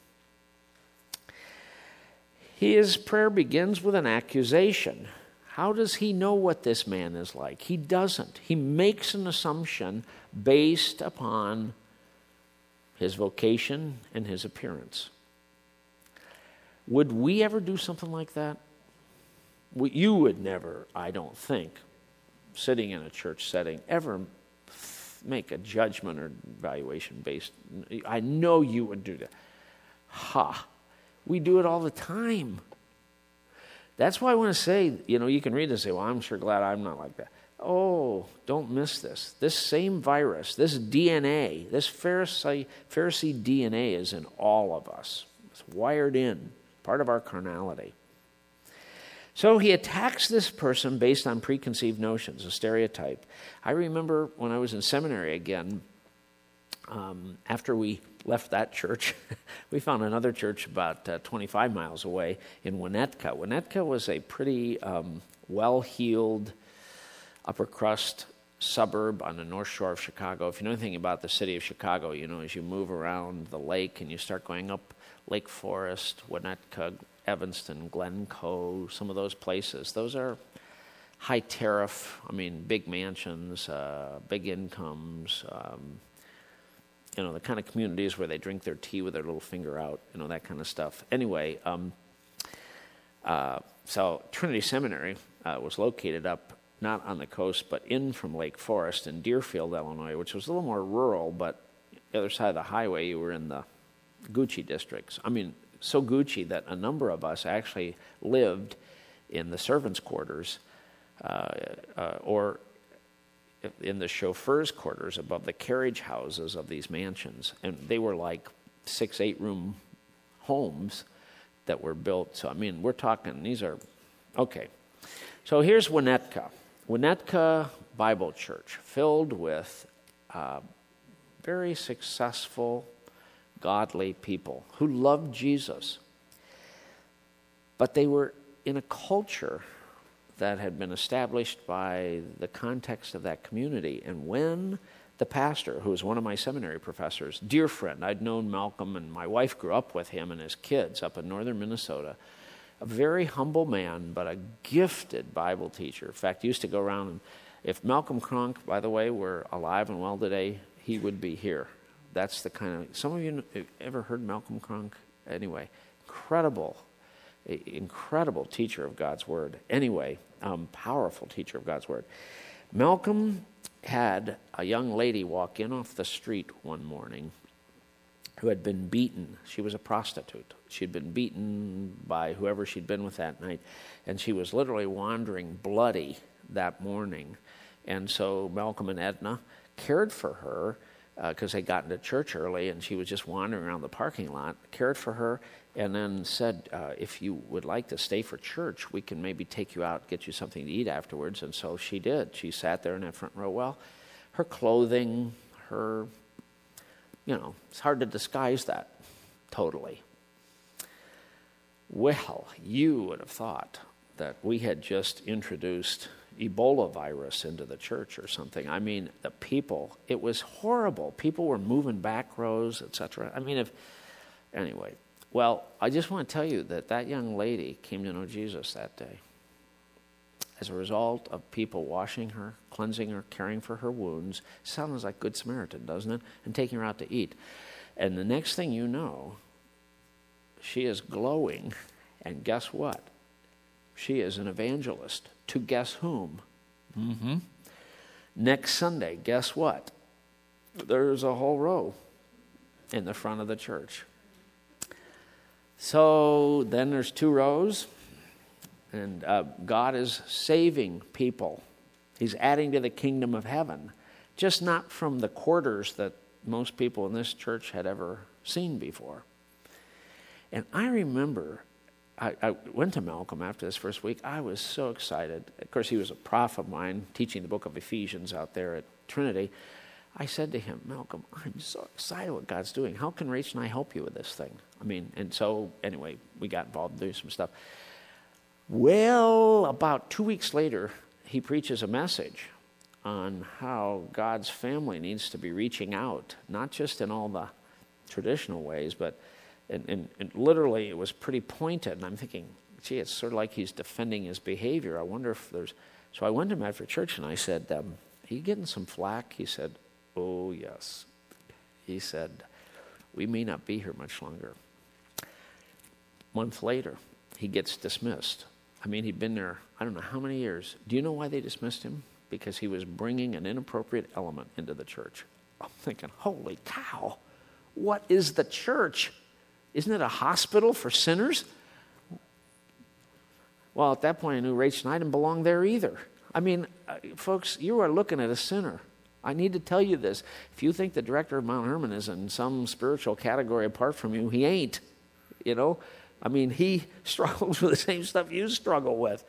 His prayer begins with an accusation. How does he know what this man is like? He doesn't. He makes an assumption based upon his vocation and his appearance. Would we ever do something like that? You would never, I don't think, sitting in a church setting, ever make a judgment or evaluation based. I know you would do that. We do it all the time. That's why I want to say, you can read this and say, well, I'm sure glad I'm not like that. Oh, don't miss this. This same virus, this DNA, this Pharisee DNA is in all of us. It's wired in, part of our carnality. So he attacks this person based on preconceived notions, a stereotype. I remember when I was in seminary again, after we left that church, we found another church about 25 miles away in Winnetka. Winnetka was a pretty well-heeled, upper-crust suburb on the north shore of Chicago. If you know anything about the city of Chicago, as you move around the lake and you start going up Lake Forest, Winnetka, Evanston, Glencoe, some of those places, those are high tariff, big mansions, big incomes, the kind of communities where they drink their tea with their little finger out, that kind of stuff. Anyway, so Trinity Seminary was located up, not on the coast, but in from Lake Forest in Deerfield, Illinois, which was a little more rural, but the other side of the highway, you were in the Gucci districts. So Gucci that a number of us actually lived in the servants' quarters or in the chauffeurs' quarters above the carriage houses of these mansions. And they were like 6-8-room homes that were built. So, we're talking, these are, okay. So here's Winnetka. Winnetka Bible Church, filled with very successful, godly people who loved Jesus. But they were in a culture that had been established by the context of that community. And when the pastor, who was one of my seminary professors, dear friend, I'd known Malcolm, and my wife grew up with him and his kids up in northern Minnesota, a very humble man, but a gifted Bible teacher. In fact, he used to go around, and if Malcolm Cronk, by the way, were alive and well today, he would be here. That's the kind of, some of you ever heard Malcolm Cronk? Anyway, incredible teacher of God's Word. Anyway, powerful teacher of God's Word. Malcolm had a young lady walk in off the street one morning who had been beaten. She was a prostitute. She'd been beaten by whoever she'd been with that night, and she was literally wandering bloody that morning. And so Malcolm and Edna cared for her because they'd gotten to church early, and she was just wandering around the parking lot, cared for her, and then said, if you would like to stay for church, we can maybe take you out, get you something to eat afterwards. And so she did. She sat there in that front row. Well, her clothing, it's hard to disguise that totally. Well, you would have thought that we had just introduced Ebola virus into the church or something. The people, it was horrible. People were moving back rows, etc. Anyway, well, I just want to tell you that young lady came to know Jesus that day as a result of people washing her, cleansing her, caring for her wounds. Sounds like Good Samaritan, doesn't it? And taking her out to eat. And the next thing you know, she is glowing, and guess what? She is an evangelist. To guess whom? Mm-hmm. Next Sunday, guess what? There's a whole row in the front of the church. So then there's 2 rows, and God is saving people. He's adding to the kingdom of heaven, just not from the quarters that most people in this church had ever seen before. And I remember I went to Malcolm after this first week. I was so excited. Of course, he was a prof of mine, teaching the book of Ephesians out there at Trinity. I said to him, Malcolm, I'm so excited what God's doing. How can Rach and I help you with this thing? And so, anyway, we got involved in doing some stuff. Well, about 2 weeks later, he preaches a message on how God's family needs to be reaching out, not just in all the traditional ways, but and literally it was pretty pointed. And I'm thinking, gee, it's sort of like he's defending his behavior. I wonder if there's... So I went to him after church and I said, are you getting some flack? He said, oh, yes. He said, we may not be here much longer. A month later, he gets dismissed. I mean, he'd been there, I don't know how many years. Do you know why they dismissed him? Because he was bringing an inappropriate element into the church. I'm thinking, holy cow, what is the church? Isn't it a hospital for sinners? Well, at that point, I knew Rachel and I didn't belong there either. I mean, folks, you are looking at a sinner. I need to tell you this. If you think the director of Mount Hermon is in some spiritual category apart from you, he ain't. You know? I mean, he struggles with the same stuff you struggle with.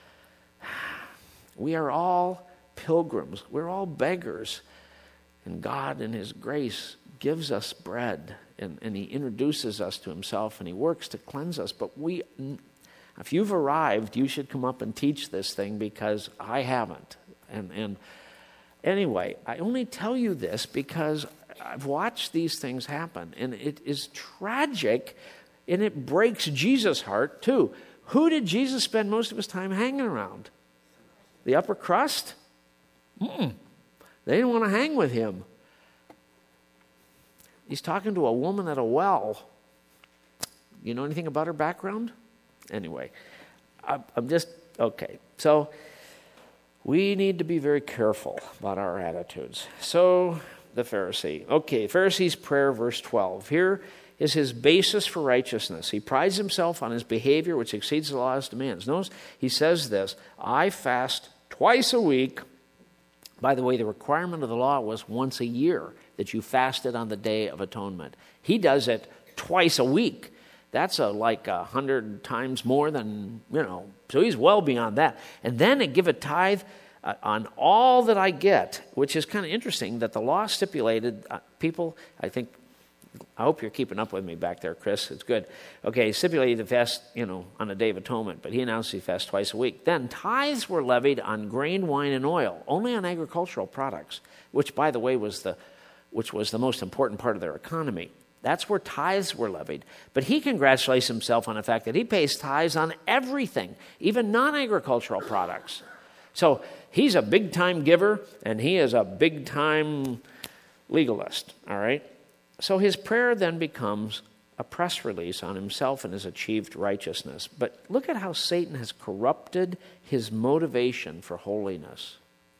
We are all pilgrims. We're all beggars. And God, in his grace, gives us bread. And he introduces us to himself. And he works to cleanse us. But if you've arrived, you should come up and teach this thing, because I haven't. And anyway, I only tell you this because I've watched these things happen. And it is tragic. And it breaks Jesus' heart, too. Who did Jesus spend most of his time hanging around? The upper crust? They didn't want to hang with him. He's talking to a woman at a well. You know anything about her background? Anyway, I'm just, okay. So we need to be very careful about our attitudes. So the Pharisee. Okay, Pharisee's prayer, verse 12. Here is his basis for righteousness. He prides himself on his behavior, which exceeds the law's demands. Notice he says this, I fast twice a week. By the way, the requirement of the law was once a year that you fasted on the Day of Atonement. He does it twice a week. That's like 100 times more than, so he's well beyond that. And then they give a tithe on all that I get, which is kind of interesting that the law stipulated people, I hope you're keeping up with me back there, Chris. It's good. Okay, stipulated to fast, on a Day of Atonement, but he announced he fasts twice a week. Then tithes were levied on grain, wine, and oil, only on agricultural products, which, by the way, was the most important part of their economy. That's where tithes were levied. But he congratulates himself on the fact that he pays tithes on everything, even non-agricultural products. So he's a big-time giver, and he is a big-time legalist, all right? So his prayer then becomes a press release on himself and his achieved righteousness. But look at how Satan has corrupted his motivation for holiness.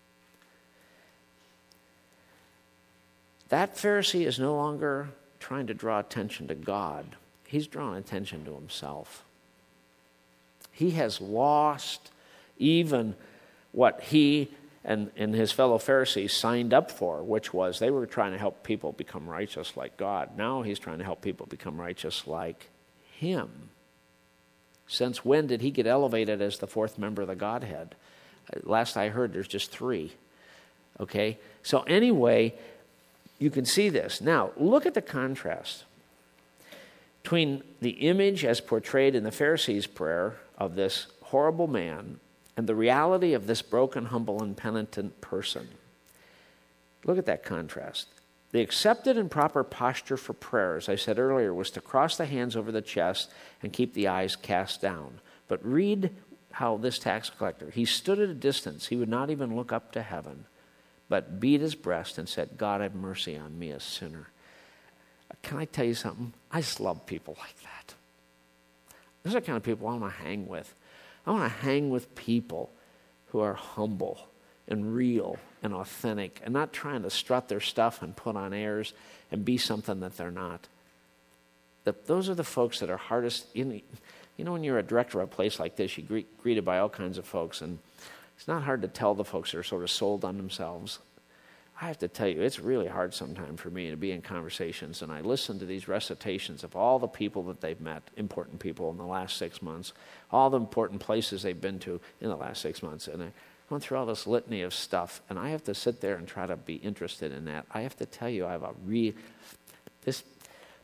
That Pharisee is no longer trying to draw attention to God. He's drawing attention to himself. He has lost even what he and his fellow Pharisees signed up for, which was they were trying to help people become righteous like God. Now he's trying to help people become righteous like him. Since when did he get elevated as the fourth member of the Godhead? Last I heard, there's just three. Okay? So anyway, you can see this. Now, look at the contrast between the image as portrayed in the Pharisees' prayer of this horrible man and the reality of this broken, humble, and penitent person. Look at that contrast. The accepted and proper posture for prayer, as I said earlier, was to cross the hands over the chest and keep the eyes cast down. But read how this tax collector, he stood at a distance. He would not even look up to heaven, but beat his breast and said, God, have mercy on me, a sinner. Can I tell you something? I just love people like that. Those are the kind of people I want to hang with. I want to hang with people who are humble and real and authentic and not trying to strut their stuff and put on airs and be something that they're not. Those are the folks that are hardest. You know, when you're a director of a place like this, you greeted by all kinds of folks, and it's not hard to tell the folks that are sort of sold on themselves. I have to tell you, it's really hard sometimes for me to be in conversations, and I listen to these recitations of all the people that they've met, important people in the last 6 months, all the important places they've been to in the last 6 months, and I went through all this litany of stuff, and I have to sit there and try to be interested in that. I have to tell you, I have this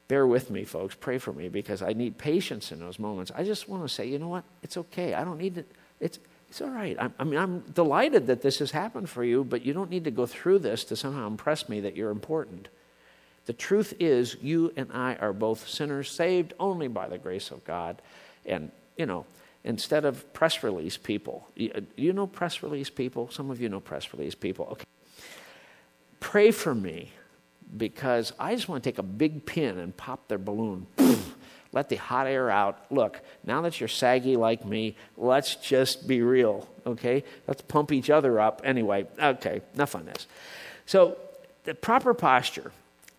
bear with me, folks. Pray for me because I need patience in those moments. I just want to say, you know what? It's okay. I don't need to. It's all right. I'm delighted that this has happened for you, but you don't need to go through this to somehow impress me that you're important. The truth is, you and I are both sinners saved only by the grace of God. And, instead of press release people, you know press release people? Some of you know press release people. Okay. Pray for me because I just want to take a big pin and pop their balloon. Let the hot air out. Look, now that you're saggy like me, let's just be real, okay? Let's pump each other up. Anyway, okay, enough on this. So, the proper posture.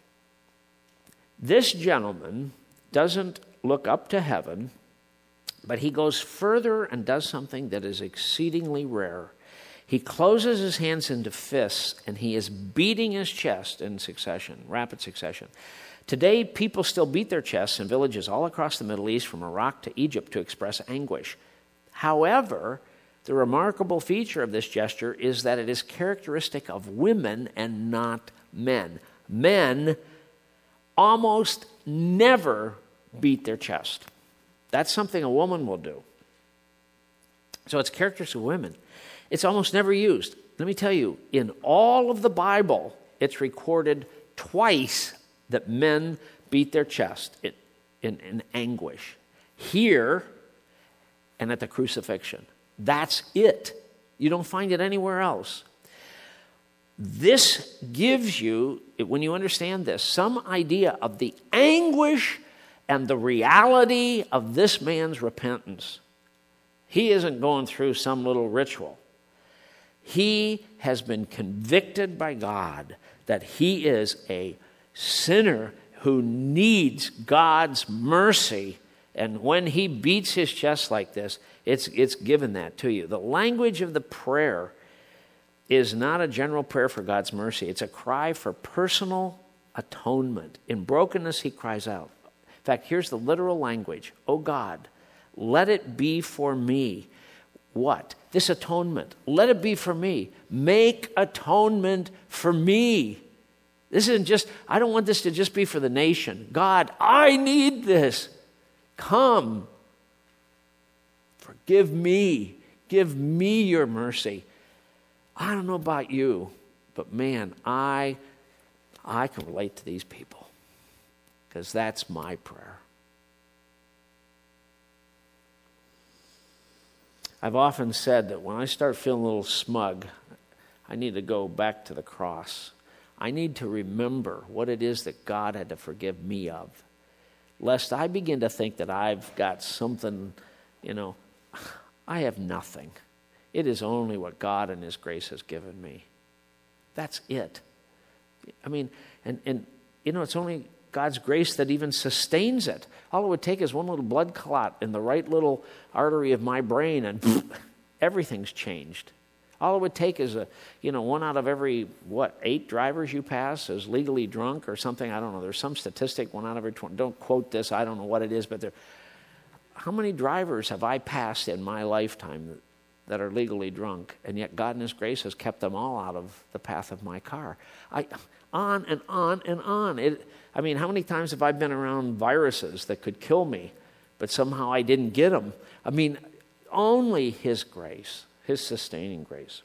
This gentleman doesn't look up to heaven, but he goes further and does something that is exceedingly rare. He closes his hands into fists, and he is beating his chest in succession, rapid succession. Today, people still beat their chests in villages all across the Middle East, from Iraq to Egypt, to express anguish. However, the remarkable feature of this gesture is that it is characteristic of women and not men. Men almost never beat their chest. That's something a woman will do. So it's characteristic of women. It's almost never used. Let me tell you, in all of the Bible, it's recorded twice that men beat their chest in anguish. Here and at the crucifixion. That's it. You don't find it anywhere else. This gives you, when you understand this, some idea of the anguish and the reality of this man's repentance. He isn't going through some little ritual. He has been convicted by God that he is a sinner who needs God's mercy, and when he beats his chest like this, it's given that to you. The language of the prayer is not a general prayer for God's mercy. It's a cry for personal atonement. In brokenness, he cries out. In fact, here's the literal language. Oh God, let it be for me. What? This atonement. Let it be for me. Make atonement for me. This isn't just, I don't want this to just be for the nation. God, I need this. Come. Forgive me. Give me your mercy. I don't know about you, but man, I can relate to these people because that's my prayer. I've often said that when I start feeling a little smug, I need to go back to the cross. I need to remember what it is that God had to forgive me of, lest I begin to think that I've got something, I have nothing. It is only what God and his grace has given me. That's it. It's only God's grace that even sustains it. All it would take is one little blood clot in the right little artery of my brain, and everything's changed. All it would take is one out of every, 8 drivers you pass is legally drunk or something. I don't know. There's some statistic, 1 out of every 20. Don't quote this. I don't know what it is, but how many drivers have I passed in my lifetime that are legally drunk, and yet God in his grace has kept them all out of the path of my car? On and on and on. How many times have I been around viruses that could kill me, but somehow I didn't get them? Only his grace. His sustaining grace.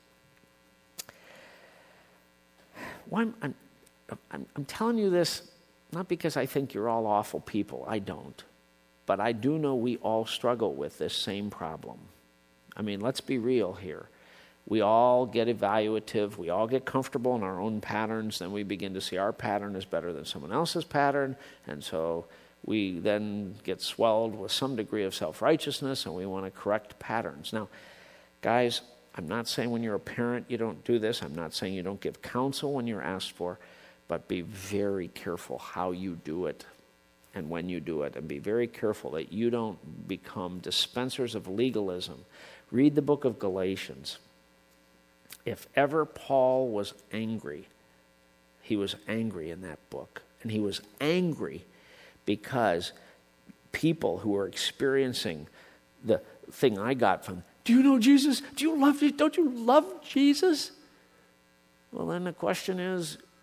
Why I'm telling you this not because I think you're all awful people. I don't. But I do know we all struggle with this same problem. Let's be real here. We all get evaluative. We all get comfortable in our own patterns. Then we begin to see our pattern is better than someone else's pattern. And so we then get swelled with some degree of self-righteousness, and we want to correct patterns. Now, guys, I'm not saying when you're a parent you don't do this. I'm not saying you don't give counsel when you're asked for, but be very careful how you do it and when you do it, and be very careful that you don't become dispensers of legalism. Read the book of Galatians. If ever Paul was angry, he was angry in that book. And he was angry because people who were experiencing the thing I got from, do you know Jesus? Don't you love Jesus? Well, then the question is,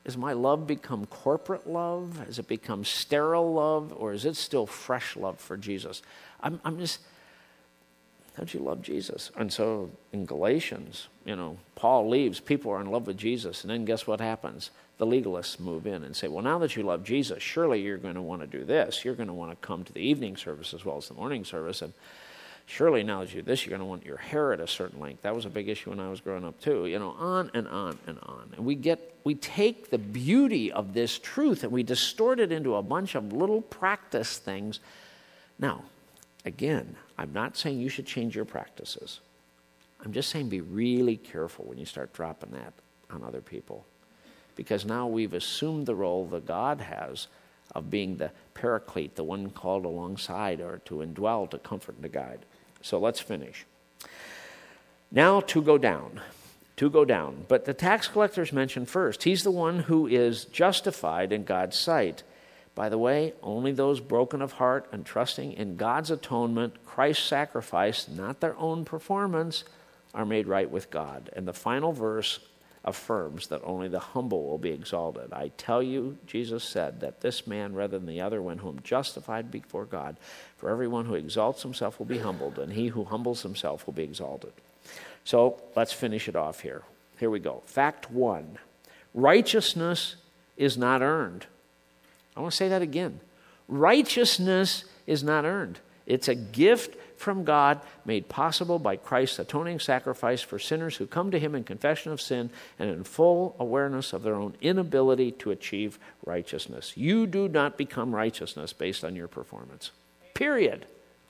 Is my love become corporate love? Has it become sterile love? Or is it still fresh love for Jesus? I'm just, don't you love Jesus? And so in Galatians, Paul leaves, people are in love with Jesus, and then guess what happens? The legalists move in and say, well, now that you love Jesus, surely you're going to want to do this. You're going to want to come to the evening service as well as the morning service, and surely now that you do this, you're going to want your hair at a certain length. That was a big issue when I was growing up too. On and on and on. And we take the beauty of this truth and we distort it into a bunch of little practice things. Now, again, I'm not saying you should change your practices. I'm just saying be really careful when you start dropping that on other people. Because now we've assumed the role that God has of being the paraclete, the one called alongside or to indwell, to comfort, and to guide. So let's finish. Now to go down. But the tax collector is mentioned first. He's the one who is justified in God's sight. By the way, only those broken of heart and trusting in God's atonement, Christ's sacrifice, not their own performance, are made right with God. And the final verse affirms that only the humble will be exalted. I tell you, Jesus said, that this man rather than the other went home justified before God. For everyone who exalts himself will be humbled, and he who humbles himself will be exalted. So let's finish it off here. Here we go. Fact 1. Righteousness is not earned. I want to say that again. Righteousness is not earned. It's a gift from God made possible by Christ's atoning sacrifice for sinners who come to him in confession of sin and in full awareness of their own inability to achieve righteousness. You do not become righteousness based on your performance. Period.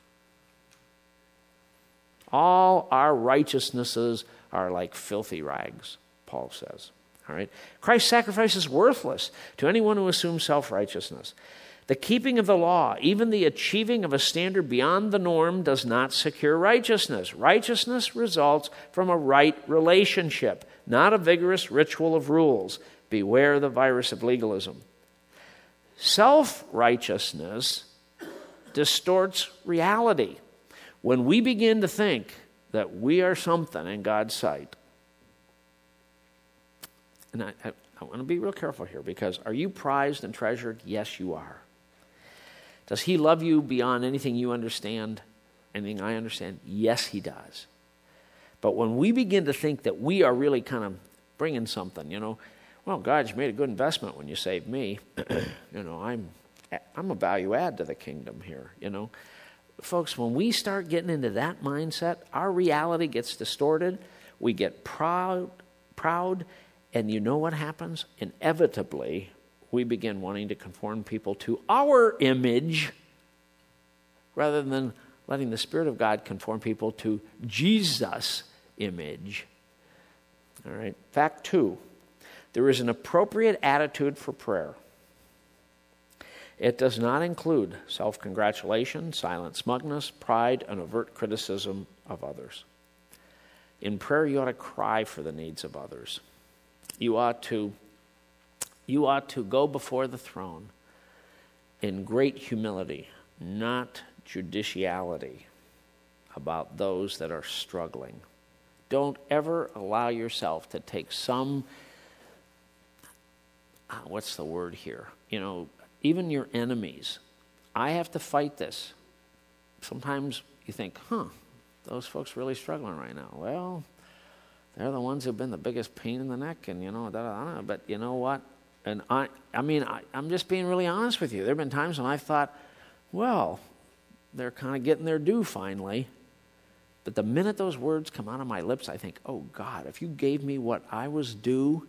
All our righteousnesses are like filthy rags, Paul says. All right? Christ's sacrifice is worthless to anyone who assumes self-righteousness. The keeping of the law, even the achieving of a standard beyond the norm, does not secure righteousness. Righteousness results from a right relationship, not a vigorous ritual of rules. Beware the virus of legalism. Self-righteousness distorts reality. When we begin to think that we are something in God's sight, and I want to be real careful here, because are you prized and treasured? Yes, you are. Does he love you beyond anything you understand, anything I understand? Yes, he does. But when we begin to think that we are really kind of bringing something, well, God, you made a good investment when you saved me. I'm a value add to the kingdom here, Folks, when we start getting into that mindset, our reality gets distorted. We get proud, and you know what happens? Inevitably, we begin wanting to conform people to our image rather than letting the Spirit of God conform people to Jesus' image. All right. Fact 2, there is an appropriate attitude for prayer. It does not include self-congratulation, silent smugness, pride, and overt criticism of others. In prayer, you ought to cry for the needs of others. You ought to go before the throne in great humility, not judiciality, about those that are struggling. Don't ever allow yourself to take some, what's the word here? Even your enemies. I have to fight this. Sometimes you think, those folks really struggling right now. Well, they're the ones who've been the biggest pain in the neck, and but you know what? And I'm just being really honest with you. There have been times when I've thought, well, they're kind of getting their due finally. But the minute those words come out of my lips, I think, oh God, if you gave me what I was due,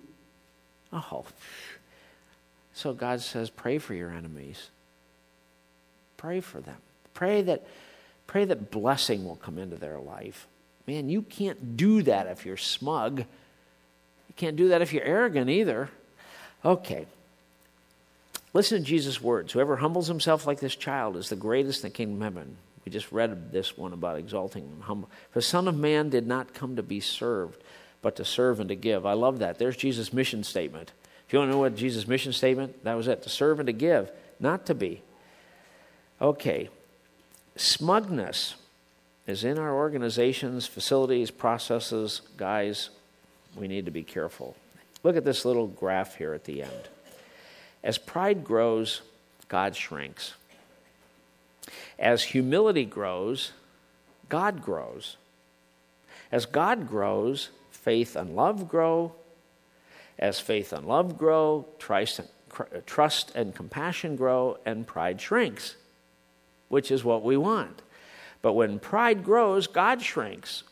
So God says, pray for your enemies. Pray for them. Pray that blessing will come into their life. Man, you can't do that if you're smug. You can't do that if you're arrogant either. Okay. Listen to Jesus' words. Whoever humbles himself like this child is the greatest in the kingdom of heaven. We just read this one about exalting and humble. For the Son of Man did not come to be served, but to serve and to give. I love that. There's Jesus' mission statement. If you want to know what Jesus' mission statement, that was it. To serve and to give, not to be. Okay. Smugness is in our organizations, facilities, processes. Guys, we need to be careful. Look at this little graph here at the end. As pride grows, God shrinks. As humility grows, God grows. As God grows, faith and love grow. As faith and love grow, trust and compassion grow, and pride shrinks, which is what we want. But when pride grows, God shrinks.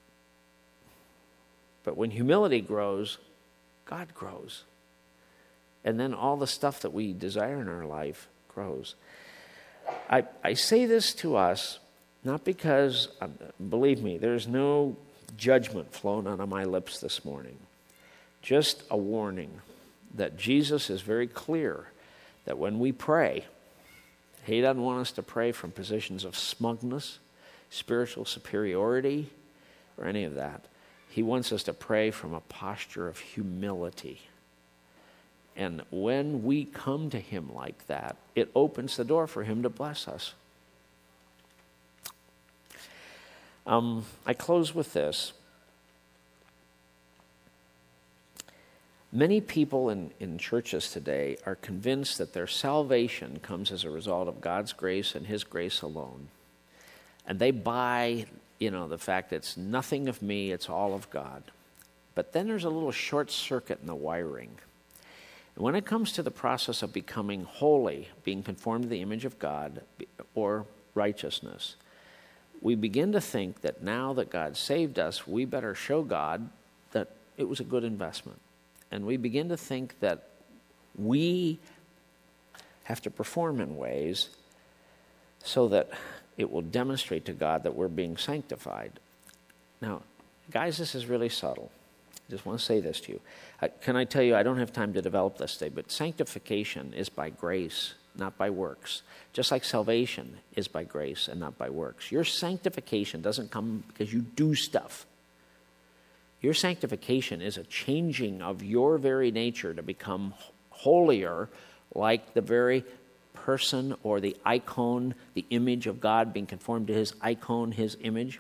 But when humility grows, God grows. And then all the stuff that we desire in our life grows. I say this to us not because, believe me, there's no judgment flown out of my lips this morning. Just a warning that Jesus is very clear that when we pray, he doesn't want us to pray from positions of smugness, spiritual superiority, or any of that. He wants us to pray from a posture of humility. And when we come to him like that, it opens the door for him to bless us. I close with this. Many people in churches today are convinced that their salvation comes as a result of God's grace and his grace alone. And they buy, the fact that it's nothing of me, it's all of God. But then there's a little short circuit in the wiring. And when it comes to the process of becoming holy, being conformed to the image of God, or righteousness, we begin to think that now that God saved us, we better show God that it was a good investment. And we begin to think that we have to perform in ways so that it will demonstrate to God that we're being sanctified. Now, guys, this is really subtle. I just want to say this to you. Can I tell you, I don't have time to develop this today, but sanctification is by grace, not by works. Just like salvation is by grace and not by works. Your sanctification doesn't come because you do stuff. Your sanctification is a changing of your very nature to become holier, like the very person or the icon, the image of God, being conformed to his icon, his image.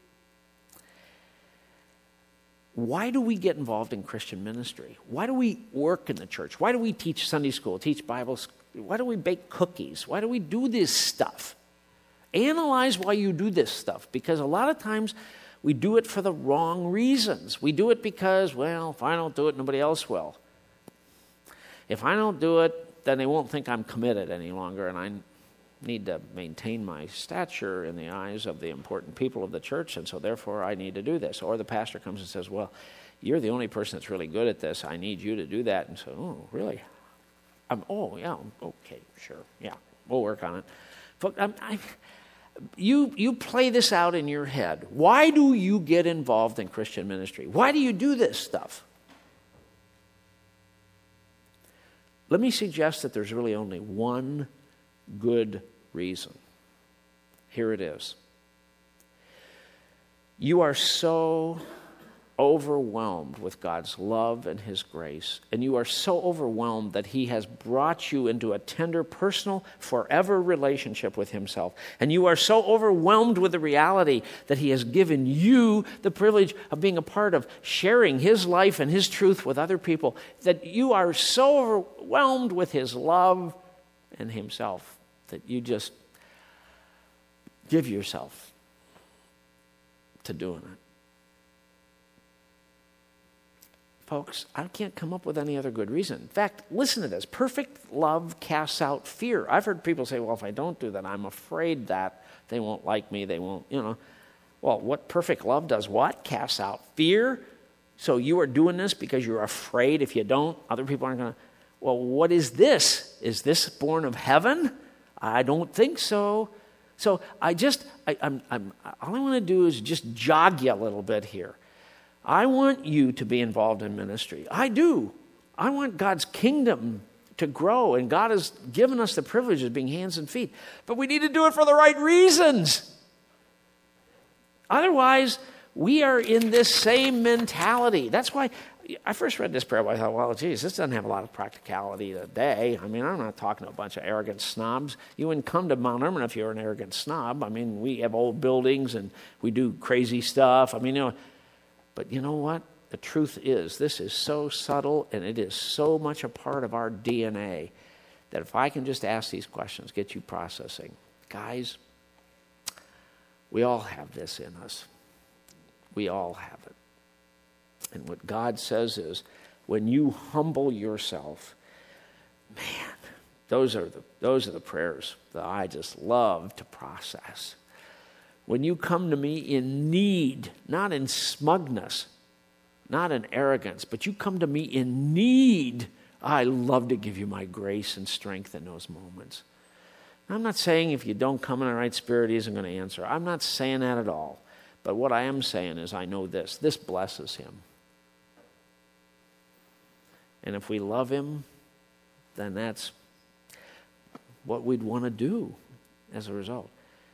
Why do we get involved in Christian ministry? Why do we work in the church? Why do we teach Sunday school, teach Bible school? Why do we bake cookies? Why do we do this stuff? Analyze why you do this stuff, because a lot of times we do it for the wrong reasons. We do it because, well, if I don't do it, nobody else will. If I don't do it, then they won't think I'm committed any longer, and I need to maintain my stature in the eyes of the important people of the church, and so therefore I need to do this. Or the pastor comes and says, well, you're the only person that's really good at this. I need you to do that. And so, oh, really? Yeah, okay, sure, yeah, we'll work on it. You play this out in your head. Why do you get involved in Christian ministry? Why do you do this stuff? Let me suggest that there's really only one good reason. Here it is. You are so overwhelmed with God's love and his grace, and you are so overwhelmed that he has brought you into a tender, personal, forever relationship with himself. And you are so overwhelmed with the reality that he has given you the privilege of being a part of sharing his life and his truth with other people, that you are so overwhelmed with his love and himself that you just give yourself to doing it. Folks, I can't come up with any other good reason. In fact, listen to this. Perfect love casts out fear. I've heard people say, well, if I don't do that, I'm afraid that they won't like me, they won't, Well, what perfect love does what? Casts out fear. So you are doing this because you're afraid if you don't, other people aren't going to. Well, what is this? Is this born of heaven? I don't think so. So all I want to do is just jog you a little bit here. I want you to be involved in ministry. I do. I want God's kingdom to grow, and God has given us the privilege of being hands and feet. But we need to do it for the right reasons. Otherwise, we are in this same mentality. That's why I first read this prayer, I thought, well, geez, this doesn't have a lot of practicality today. I mean, I'm not talking to a bunch of arrogant snobs. You wouldn't come to Mount Hermon if you're an arrogant snob. I mean, we have old buildings, and we do crazy stuff. I mean, But you know what? the truth is, this is so subtle and it is so much a part of our DNA that if I can just ask these questions, get you processing. Guys, we all have this in us. We all have it. And what God says is, when you humble yourself, man, those are the prayers that I just love to process. When you come to me in need, not in smugness, not in arrogance, but you come to me in need, I love to give you my grace and strength in those moments. I'm not saying if you don't come in the right spirit, he isn't going to answer. I'm not saying that at all. But what I am saying is I know this blesses him. And if we love him, then that's what we'd want to do as a result.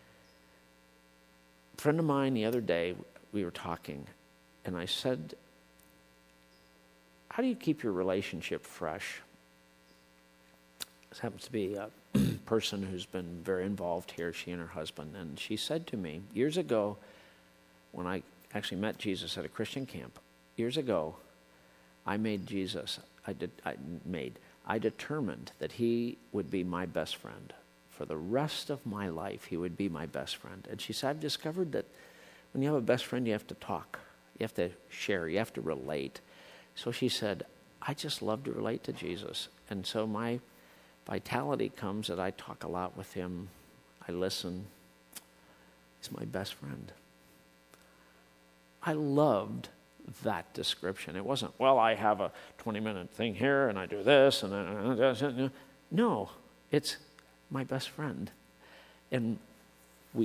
A friend of mine the other day, we were talking, and I said, how do you keep your relationship fresh? This happens to be a person who's been very involved here, she and her husband. And she said to me, years ago, when I actually met Jesus at a Christian camp, years ago, I determined that he would be my best friend. For the rest of my life, he would be my best friend. And she said, I've discovered that when you have a best friend, you have to talk. You have to share. You have to relate. So she said, I just love to relate to Jesus. And so my vitality comes that I talk a lot with him. I listen. He's my best friend. I loved that description. It wasn't, well, I have a 20-minute thing here and I do this and then no, it's my best friend. And we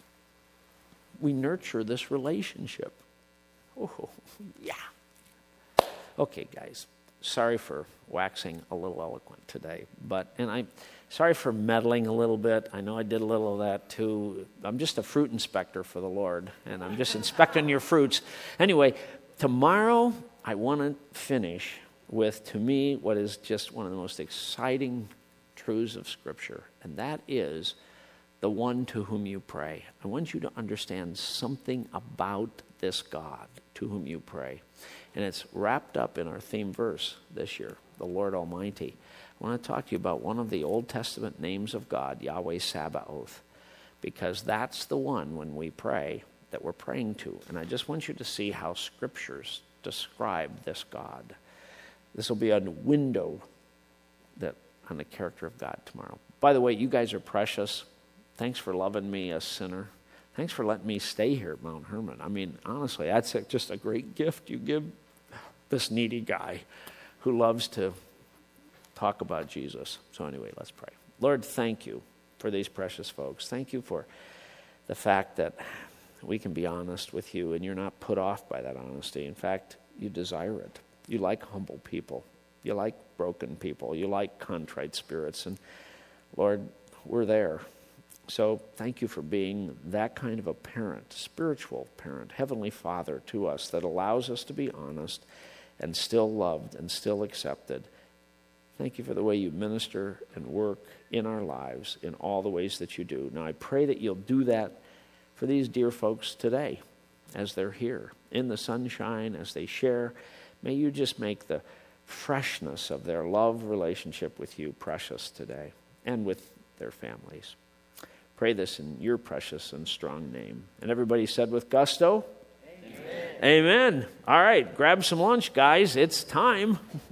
nurture this relationship. Oh, yeah. Okay, guys, sorry for waxing a little eloquent today, and I'm sorry for meddling a little bit. I know I did a little of that too. I'm just a fruit inspector for the Lord, and I'm just inspecting your fruits. Anyway, tomorrow I want to finish with, to me, what is just one of the most exciting truths of Scripture, and that is the one to whom you pray. I want you to understand something about this God to whom you pray. And it's wrapped up in our theme verse this year, the Lord Almighty. I want to talk to you about one of the Old Testament names of God, Yahweh Sabaoth, because that's the one, when we pray, that we're praying to. And I just want you to see how Scriptures describe this God. This will be a window on the character of God tomorrow. By the way, you guys are precious. Thanks for loving me, a sinner. Thanks for letting me stay here at Mount Hermon. I mean, honestly, that's just a great gift you give this needy guy who loves to talk about Jesus. So anyway, let's pray. Lord, thank you for these precious folks. Thank you for the fact that we can be honest with you and you're not put off by that honesty. In fact, you desire it. You like humble people. You like broken people. You like contrite spirits. And Lord, we're there. So thank you for being that kind of a parent, spiritual parent, Heavenly Father to us that allows us to be honest and still loved and still accepted. Thank you for the way you minister and work in our lives in all the ways that you do. Now I pray that you'll do that for these dear folks today as they're here in the sunshine, as they share. May you just make the freshness of their love relationship with you precious today and with their families. Pray this in your precious and strong name. And everybody said with gusto, Amen. Amen. All right, grab some lunch, guys. It's time.